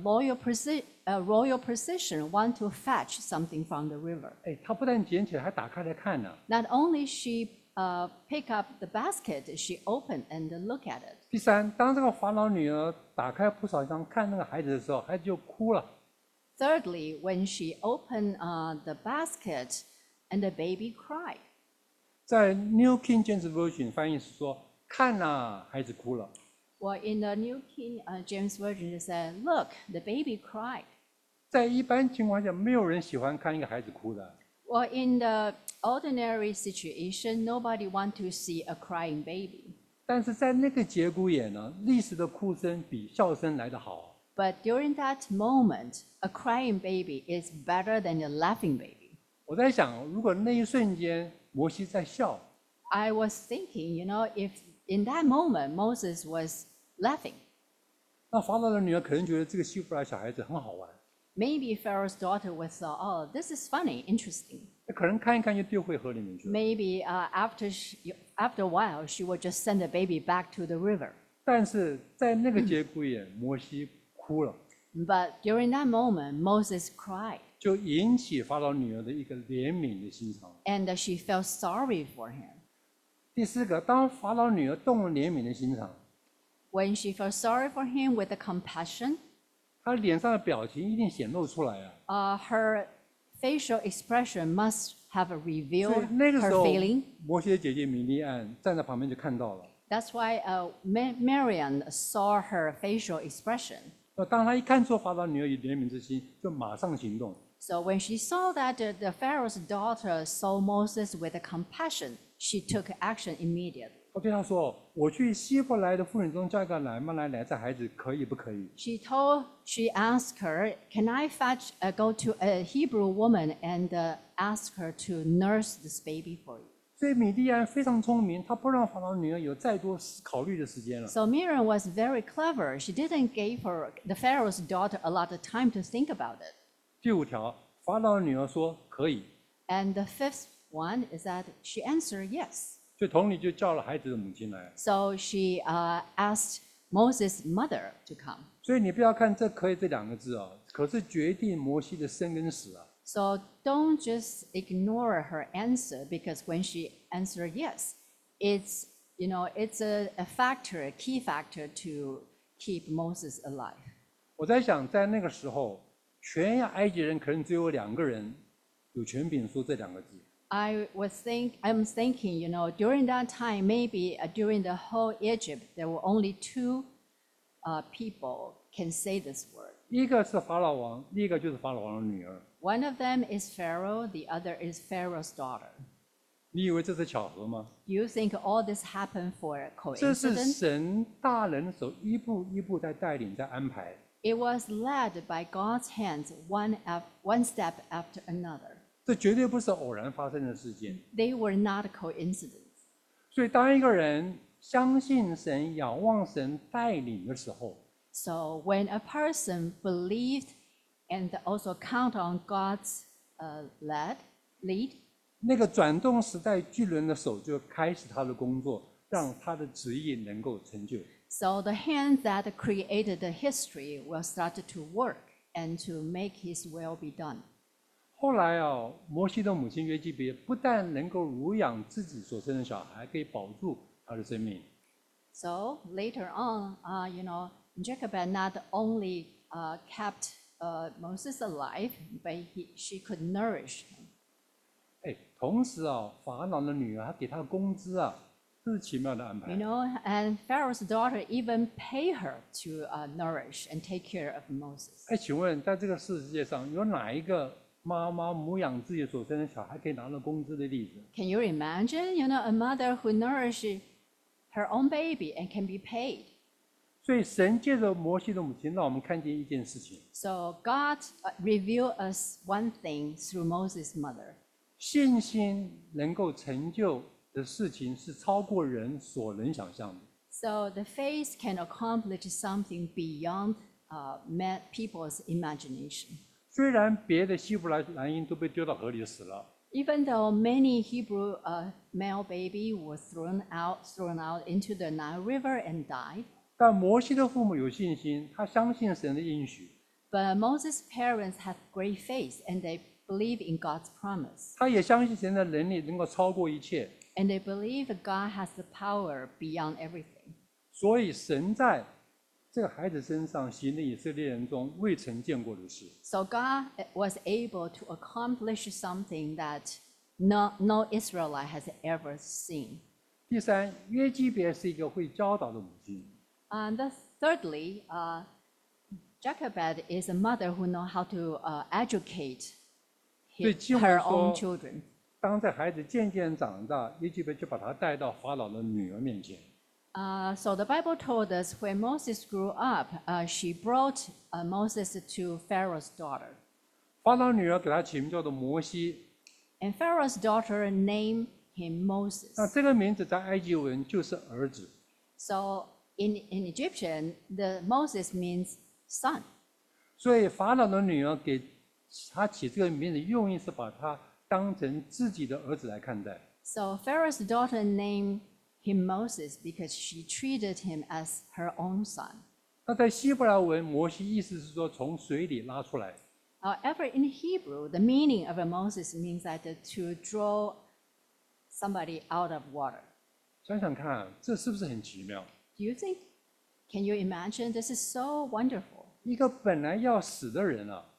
royal position want to fetch something from the river? 她不但捡起来，还打开来看呢、 Not only she pick up the basket, she opened and look at it. 第三，当这个法老女儿打开蒲草箱看那个孩子的时候，孩子就哭了。 Thirdly, when she opened the basket, and the baby cried. 在 New King James Version 翻译是说：“看呐，孩子哭了。” Well, in the New King James Version, it said, "Look, the baby cried." 在一般情况下，没有人喜欢看一个孩子哭的。 Well, in the ordinary situation, nobody want to see a crying baby. 但是在那个节骨眼呢，历史的哭声比笑声来得好。 But during that moment, a crying baby is better than a laughing baby. 我在想，如果那一瞬间摩西在笑， I was thinking, if in that moment Moses was laughing, 那法老的女儿可能觉得这个希伯来小孩子很好玩， maybe Pharaoh's daughter would say, "Oh, this is funny, interesting." 那可能看一看就丢回河里面去了。 Maybe after a while, she would just send the baby back to the river. 但是在那个节骨眼，摩西哭了， But during that moment, Moses cried, 就引起法老女儿的一个怜悯的心肠。 and she felt sorry for him. 第四个，当法老女儿动了怜悯的心肠， When she felt sorry for him with the compassion, 她脸上的表情一定显露出来啊。 her facial expression must have 所以 revealed 那个时 her 候 feeling.， 摩西的姐姐米利暗站在旁边就看到了。 That's why Miriam saw her facial expression. 那当她一看出法老女儿有怜悯之心，就马上行动。 So when she saw that the Pharaoh's daughter saw Moses with a compassion, she took action immediately. 我对她说：“我去希伯来的妇女中叫一个奶妈来这孩子可以不可以？” She asked her, "Can I go to a Hebrew woman and ask her to nurse this baby for you?" 所以米利安非常聪明，她不让法老女儿有再多考虑的时间了。 So Miriam was very clever. She didn't give the Pharaoh's daughter a lot of time to think about it. 第五条，法老女儿说可以， And the fifth one is that she answered yes. 所以同理就叫了孩子的母亲来。 So she asked Moses' mother to come. 所以你不要看这可以这两个字啊，可是决定摩西的生跟死啊。 So don't just ignore her answer, because when she answered yes, it's a factor, a key factor to keep Moses alive. 我在想，在那个时候，全埃及人可能只有2个人有权柄说这2个字。 I'm thinking, during that time, maybe during the whole Egypt, there were only 2 people can say this word. 一个是法老王，另一个就是法老王的女儿。 One of them is Pharaoh, the other is Pharaoh's daughter. 你以为这是巧合吗？ Do you think all this happened for 这是 coincidence? 神大人手一步一步在带领，在安排。 It was led by God's hands, one step after another. 这绝对不是偶然发生的事件。 They were not coincidence. 所以，当一个人相信神、仰望神带领的时候， So when a person believed and also count on God's lead, 那个转动时代巨轮的手就开始他的工作，让他的旨意能够成就。 so the hands that created the history will start to work and to make His will be done. 后来啊，摩西的母亲约基别不但能够乳养自己所生的小孩，可以保住他的生命。 So later on, Jacob had not only kept Moses alive, but she could nourish him. 哎，同时啊，法老的女儿还给他工资啊，这是奇妙的安排。 And Pharaoh's daughter even pay her to nourish and take care of Moses. 哎，请问在这个世界上有哪一个妈妈母养自己所生的小孩可以拿到工资的例子？ Can you imagine, a mother who nourishes her own baby and can be paid? 所以神借着摩西的母亲，让我们看见一件事情： So God revealed us one thing through Moses' mother. 信心能够成就的事情是超过人所能想象的。 So the faith can accomplish something beyond people's imagination. 虽然别的希伯来男婴都被丢到河里死了， Even though many Hebrew male baby were thrown out into the Nile River and died, 但摩西的父母有信心，他相信神的应许， but Moses' parents had great faith and they believe in God's promise. 他也相信神的能力能够超过一切， And they believe that God has the power beyond everything. 所以神在这个孩子身上行了以色列人中未曾见过的事。 So God was able to accomplish something that no Israelite has ever seen. 第三，约基别是一个会教导的母亲。 And thirdly, Jochebed is a mother who knows how to educate 所以经 her 文 own 说， children. 当这孩子渐渐长大，约基别就把他带到法老的女儿面前。 So the Bible told us when Moses grew up, she brought Moses to Pharaoh's daughter. 法老女儿给他起名叫做摩西， And Pharaoh's daughter named him Moses. 那这个名字在埃及文就是儿子。 So in Egyptian, the Moses means son. 所以法老的女儿给他起这个名字，用意是把他当成自己的儿子来看待。 So Pharaoh's daughter named him Moses because she treated him as her own son. 那在希伯来文，摩西意思是说从水里拉出来。 However, in Hebrew, the meaning of a Moses means that to draw somebody out of water. 想想看，这是不是很奇妙？ Do you think? Can you imagine? This is so wonderful. 一个本来要死的人啊，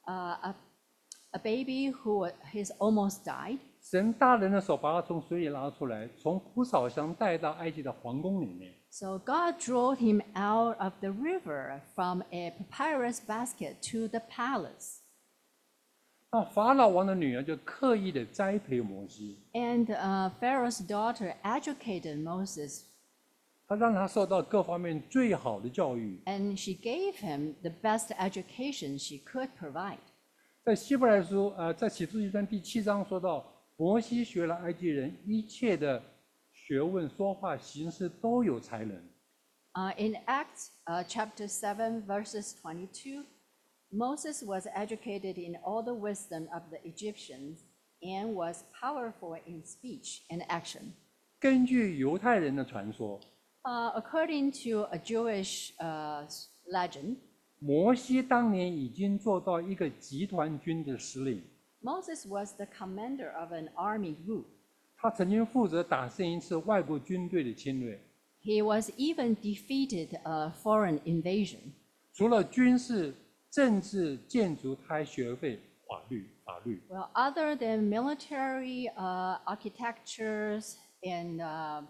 A baby who has almost died. 神大人的手把他从水里拉出来，从蒲草箱带到埃及的皇宫里面。 So God drew him out of the river from a papyrus basket to the palace. 那法老王的女儿就刻意的栽培摩西， And Pharaoh's daughter educated Moses, 她让他受到各方面最好的教育。 and she gave him the best education she could provide. 在希伯来书，在启示录第7章说到，摩西学了埃及人一切的学问、说话、行事都有才能。 In Acts chapter 7, verses 22, Moses was educated in all the wisdom of the Egyptians and was powerful in speech and action. 根据犹太人的传说， According to a Jewish legend, 摩西当年已经做到一个集团军的司令， Moses was the commander of an army group. 他曾经负责打胜一次外国军队的侵略。 He was even defeated a foreign invasion. 除了军事、政治、建筑，他还学会法律。 Well, other than military architectures, and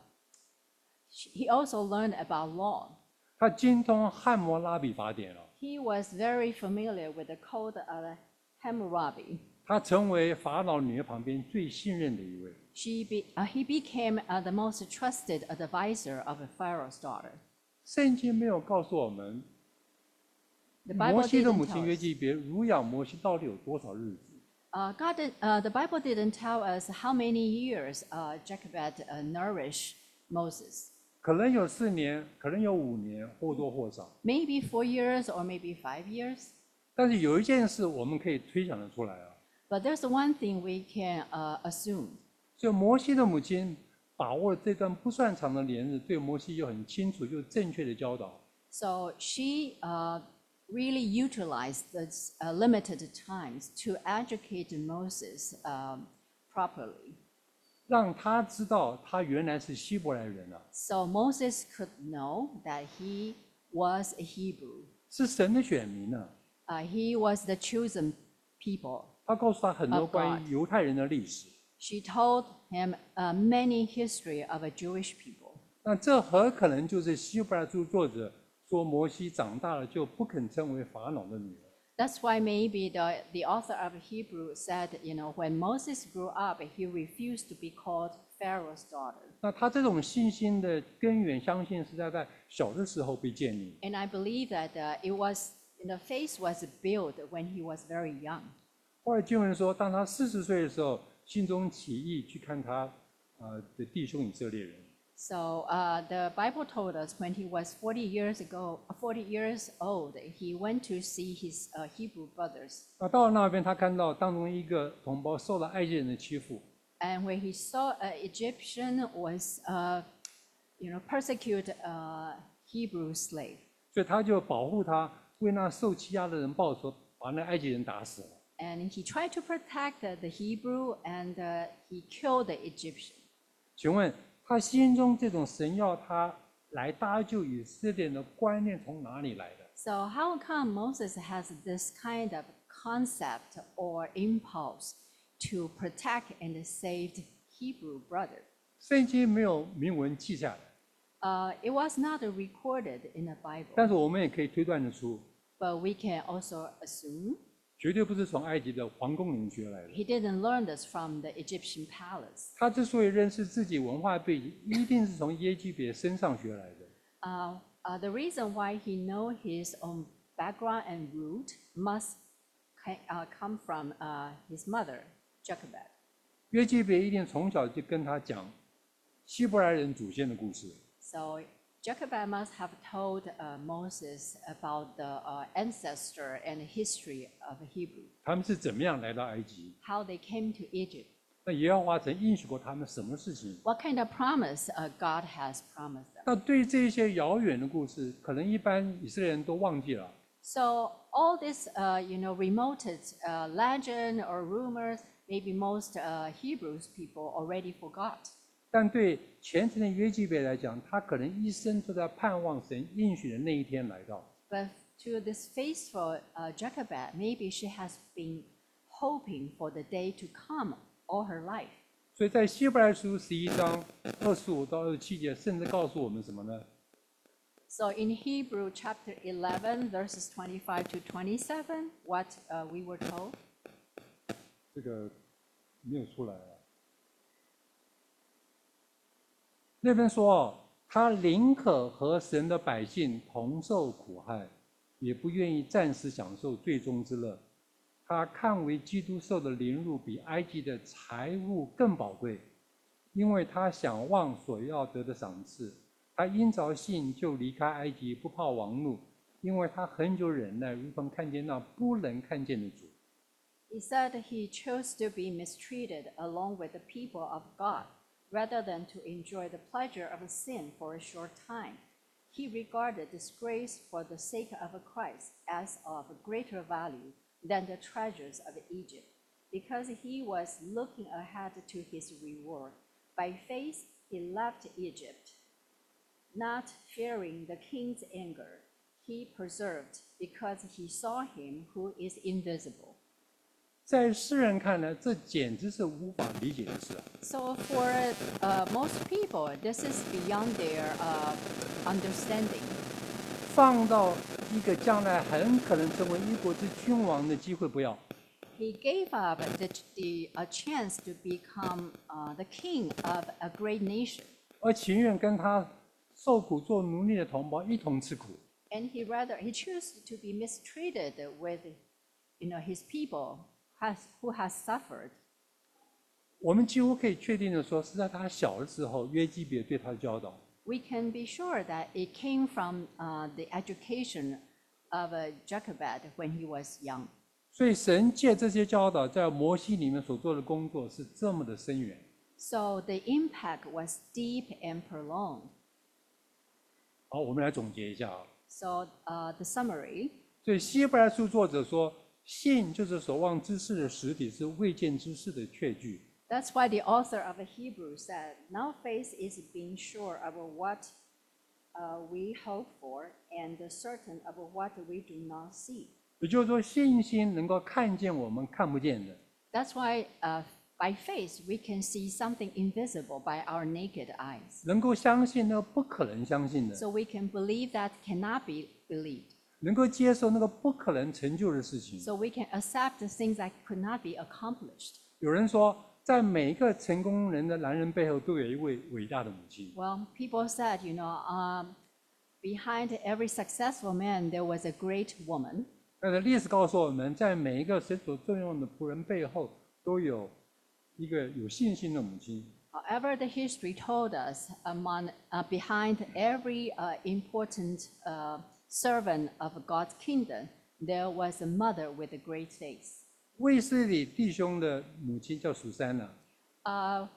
he also learned about law. 他精通汉谟拉比法典了。 He was very familiar with the code of Hammurabi. 他成为法老女儿旁边最信任的一位。 He became the most trusted advisor of Pharaoh's daughter. 圣经没有告诉我们， The 摩 Bible 西的 didn't 母 tell 亲约 us. 基别乳养摩西到底有多少日子？ The Bible didn't tell us how many years Jochebed nourished Moses. 可能有4年，可能有5年，或多或少。 Maybe 4 years or maybe 5 years. 但是有一件事我们可以推想得出来啊， But there's one thing we can assume. 就摩西的母亲把握了这段不算长的年日，对摩西有很清楚又正确的教导。 So she really utilized this limited times to educate Moses properly. 让他知道他原来是希伯来人啊， So Moses could know that he was a Hebrew. 是神的选民啊。 He was the chosen people. 他告诉他很多 Of 关于犹太人的历史。 She told him many history of a Jewish people. 那这很可能就是希伯来书作者说摩西长大了就不肯称为法老的女儿。 That's why maybe the author of Hebrew said, when Moses grew up, he refused to be called Pharaoh's daughter. 那他这种信心的根源，相信是在小的时候被建立。 And I believe that the faith was built when he was very young. 后来经文说，当他40岁的时候，心中起意去看他的弟兄以色列人。 So the Bible told us when he was 40 years old, he went to see his Hebrew brothers. 那到了那边，他看到当中一个同胞受了埃及人的欺负， And when he saw an Egyptian was, persecute a Hebrew slave. 所以他就保护他，为那受欺压的人报仇，把那埃及人打死了。 And he tried to protect the Hebrew, and he killed the Egyptian. 请问他心中这种神要他来搭救以色列人的观念从哪里来的？ So how come Moses has this kind of concept or impulse to protect and save Hebrew brother. 圣经没有明文记下来， It was not recorded in the 但 Bible, 是我们也可以推断得出， but we can also assume 绝对不是从埃及的皇宫里面学来的。 he didn't learn this from the Egyptian palace. 他之所以认识自己文化背景，一定是从耶基别身上学来的。 The reason why he know his own background and root must come from his mother, Jochebed. 约基别一定从小就跟他讲希伯来人祖先的故事。 So Jochebed must have told Moses about the ancestor and history of Hebrew, 他们是怎么样来到埃及？ how they came to Egypt, 那耶和华曾应许过他们什么事情？ what kind of promise God has promised them. 那对于这一些遥远的故事，可能一般以色列人都忘记了。 So all this, remote legend or rumors, maybe most Hebrews people already forgot. 但对虔诚的约基别来讲，他可能一生都在盼望神应许的那一天来到。 But to this faithful Jochebed, maybe she has been hoping for the day to come all her life. 所以在希伯来书11章25到27节，甚至告诉我们什么呢？ So in Hebrew chapter 11, verses 25 to 27, what we were told? 这个没有出来啊。那边说，他宁可和神的百姓同受苦害，也不愿意暂时享受最终之乐。他看为基督受的凌辱比埃及的财物更宝贵，因为他想望所要得的赏赐。他因着信就离开埃及，不怕王怒，因为他很久忍耐，如同看见那不能看见的主。 He said he chose to be mistreated along with the people of God, rather than to enjoy the pleasure of sin for a short time. He regarded disgrace for the sake of Christ as of greater value than the treasures of Egypt, because he was looking ahead to his reward. By faith he left Egypt, not fearing the king's anger. He persevered because he saw him who is invisible. 在世人看来，这简直是无法理解的事啊！ So for most people, this is beyond their understanding. 放到一个将来很可能成为一国之君王的机会，不要。 He gave up a chance to become the king of a great nation, 而情愿跟他受苦做奴隶的同胞一同吃苦。 and he chose to be mistreated with, his people who has suffered. 我们几乎可以确定的说，是在他小的时候，约基别对他的教导。 We can be sure that it came from the education of Jochebed when he was young. 所以神借这些教导，在摩西里面所做的工作是这么的深远。 So the impact was deep and prolonged. 好，我们来总结一下啊。 So the summary. 所以希伯来书作者说，信就是所望之事的实体，是未见之事的确据。 That's why the author of Hebrews said, "Now faith is being sure of what we hope for, and certain of what we do not see." 也就是说，信心能够看见我们看不见的。 That's why by faith we can see something invisible by our naked eyes. 能够相信那个不可能相信的， So we can believe that cannot be believed. 能够接受那个不可能成就的事情。 So we can accept the things that could not be accomplished. 有人说，在每一个成功人的男人背后，都有一位伟大的母亲。 Well, people said, behind every successful man there was a great woman. 但是历史告诉我们，在每一个神所重用的仆人背后，都有一个有信心的母亲。 However, the history told us behind every important servant of God's kingdom, there was a mother with a great faith. 卫斯理弟兄的母亲叫苏珊娜，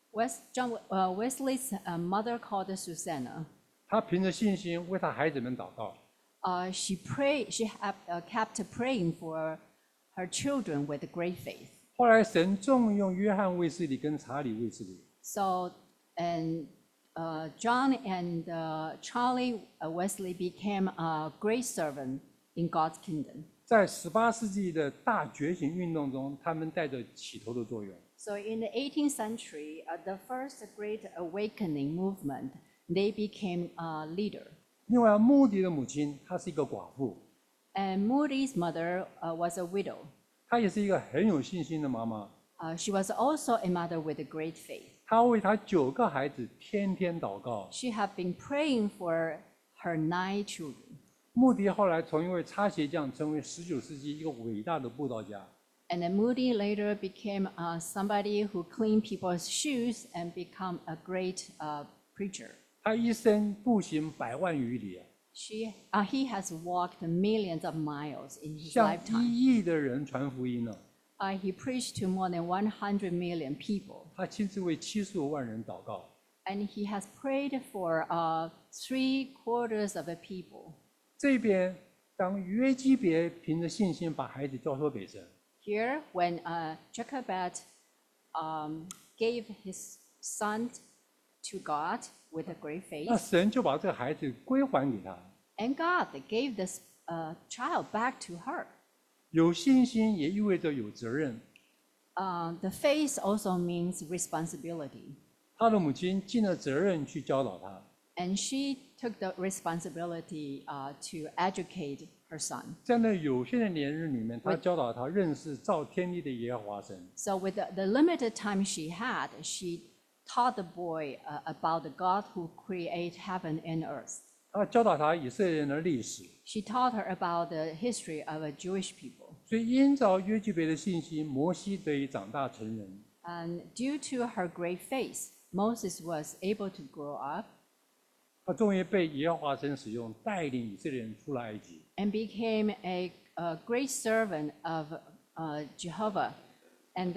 Wesley's mother called Susanna. 她凭着信心为她孩子们祷告。 She kept praying for her children with great faith. 后来神重用约翰卫斯理跟查理卫斯理， So, and John and Charlie Wesley became a great servant in God's kingdom. 在18世纪的大觉醒运动中，他们带着起头的作用。 So in the 18th century, the first Great Awakening movement, they became a leader. 另外，穆迪的母亲她是一个寡妇， And Moody's mother was a widow. 她也是一个很有信心的妈妈。 She was also a mother with a great faith. 她为她9个孩子天天祷告。 She had been praying for her 9 children. 穆迪后来从一位擦鞋匠成为19世纪一个伟大的布道家。 And then Moody later became somebody who cleaned people's shoes and become a great preacher. 他一生步行100万余里， He has walked millions of miles in his 向 lifetime. 1亿的人传福音了。 He preached to more than 100 million people. 他亲自为75万人祷告。 And he has prayed for 3/4 of the people. 这边，当约基别凭着信心把孩子交托给神， Here, when Jochebed gave his son to God with a great 那 faith, 神就把这个孩子归还给他。 and God gave this child back to her. 有信心也意味着有责任。 The faith also means responsibility. 他的母亲尽了责任去教导他。 And she took the responsibility to educate her son. 在那有限的年日里面，他教导他认识造天地的耶和华神。 So with the limited time she had, she taught the boy about the God who created heaven and earth. 他教导他以色列人的历史。 She taught her about the history of the Jewish people. 所以因着约基别的信心，摩西得以长大成人。 And due to her great faith, Moses was able to grow up 他终于被耶和华神使用，带领以色列人出了埃及。 and became a great servant of Jehovah and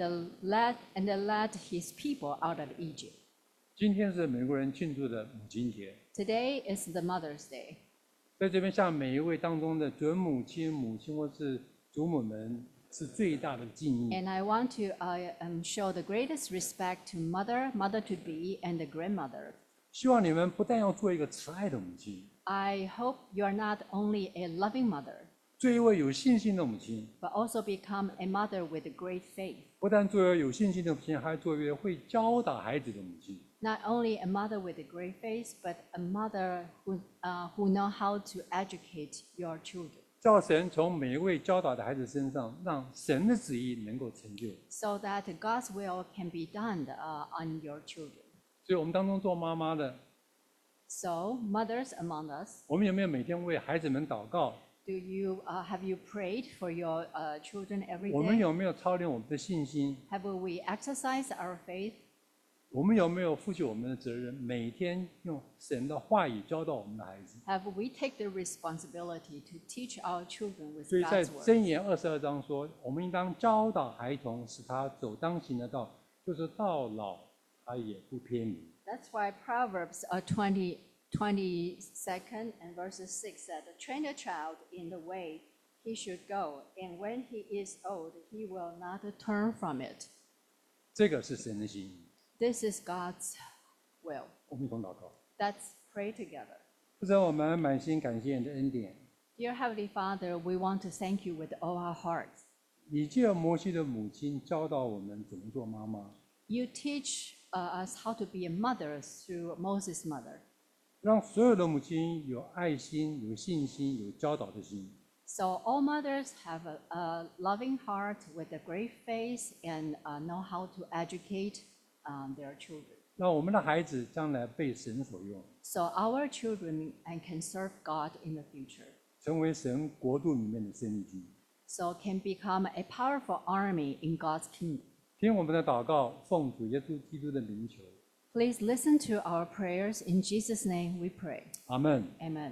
led his people out of Egypt. 今天是美国人庆祝的母亲节， Today is the Mother's Day. 在这边向每一位当中的准母亲、母亲或是祖母们，是最大的敬意。 And I want to show the greatest respect to mother, mother-to-be, and the grandmother. 希望你们不但要做一个慈爱的母亲， I hope you are not only a loving mother, 做一位有信心的母亲。 but also become a mother with a great faith. 不但做一位有信心的母亲，还做一位会教导孩子的母亲。 Not only a mother with a great faith, but a mother who know how to educate your children. 叫神从每一位教导的孩子身上，让神的旨意能够成就。 So that God's will can be done on your children. 所以，我们当中做妈妈的， So, mothers among us, 我们有没有每天为孩子们祷告？ have you prayed for your children every 我们 day? 有没有操练我们的信心？ Have we exercised our faith? 我们有没有负起我们的责任，每天用神的话语教导我们的孩子？ Have we take the responsibility to teach our children with 所以在 God's word? 箴言22章说，我们应当教导孩童，使他走当行的道，就是到老他也不偏离。 That's why Proverbs 22nd and verses 6 said, "Train a child in the way he should go, and when he is old, he will not turn from it." 这个是神的心意。 This is God's will. 我们一同祷告。 Let's pray together. 不知道我们满心感谢你的恩典， Dear Heavenly Father, we want to thank you with all our hearts. 你借着摩西的母亲教导我们怎么做妈妈， You teach us how to be a mother through Moses' mother. 让所有的母亲有爱心、有信心、有教导的心。 So all mothers have a loving heart with a great faith and know how to educate their children. 让我们的孩子将来被神所用， So our children can serve God in the future. 成为神国度里面的生力军。 So can become a powerful army in God's kingdom. 听我们的祷告，奉主耶稣基督的名求， Please listen to our prayers. In Jesus' name we pray. 阿门。 Amen.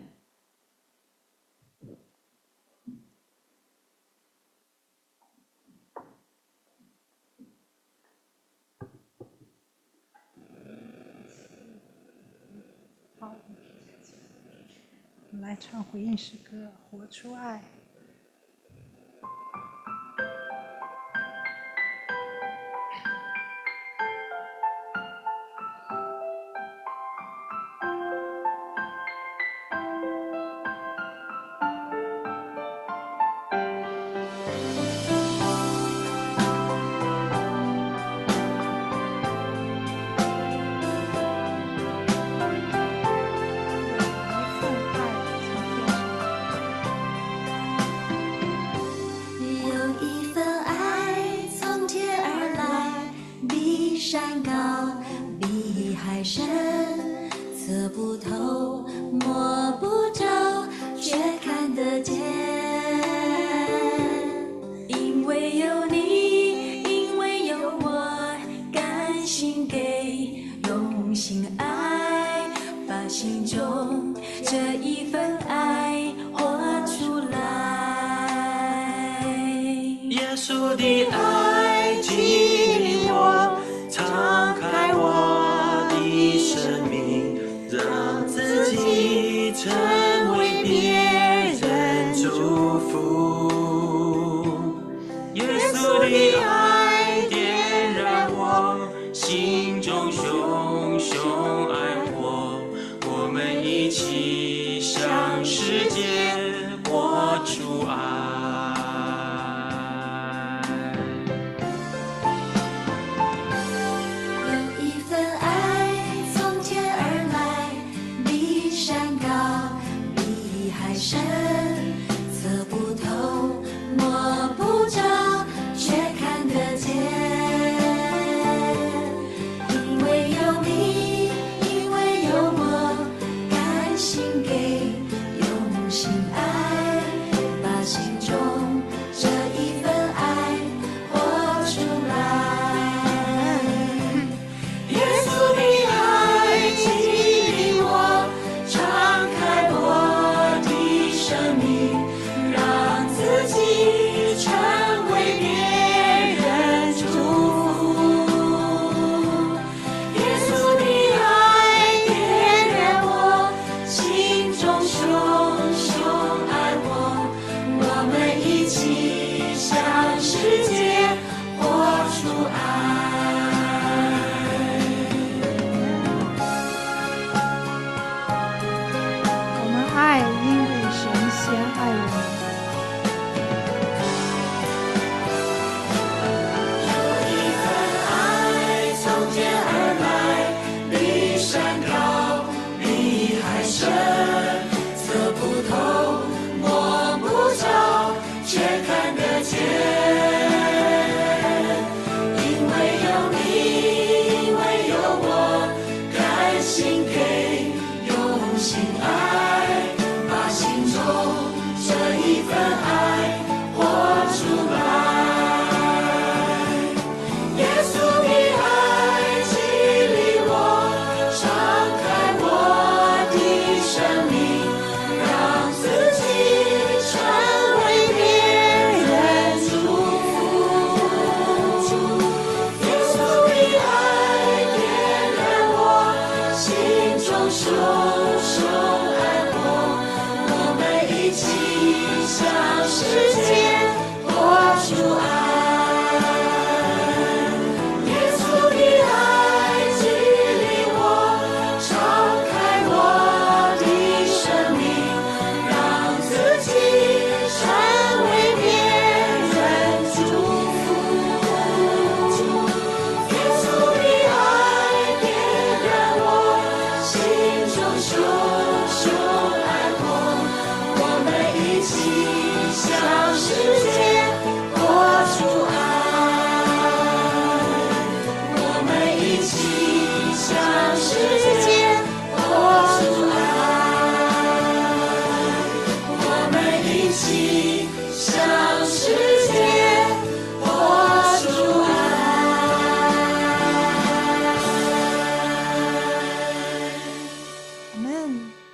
好，我们来唱回应诗歌《活出爱》。 测不透，摸不着，却看得见。因为有你，因为有我，甘心给，用心爱，把心中这一份爱活出来。 耶稣的爱激励我，敞开我的生命，让自己成为别人祝福。耶稣的爱点燃我心中熊熊爱火，我们一起向世界播出爱。 有一份爱从天而来，比山高，比海深，测不透，摸不着，却看得见。因为有你，因为有我，甘心给，用心爱，把心中这一份爱活出来。耶稣的爱激励我，敞开我的生命，让自己成为别人祝福。耶稣的爱点燃我心中熊熊爱我，我们一起向世界活出爱。 我们爱，因为神先爱我们。 有一份爱从天而来，比山高，比海深，测不透，摸不着，却看得见。因为有你，因为有我，甘心给，用心爱，把心中这一份爱活出来。耶稣的爱激励我，敞开我的生命，让自己成为别人祝福。耶稣的爱点燃我心中熊熊爱我，我们一起向世界活出爱。耶稣的爱激励我，敞开我的生命，让自己成为别人祝福。耶稣的爱点燃我心中熊熊爱我，我们一起向世界活出爱。我们一起向世界活出爱。我们一起向世界活出爱。 阿门。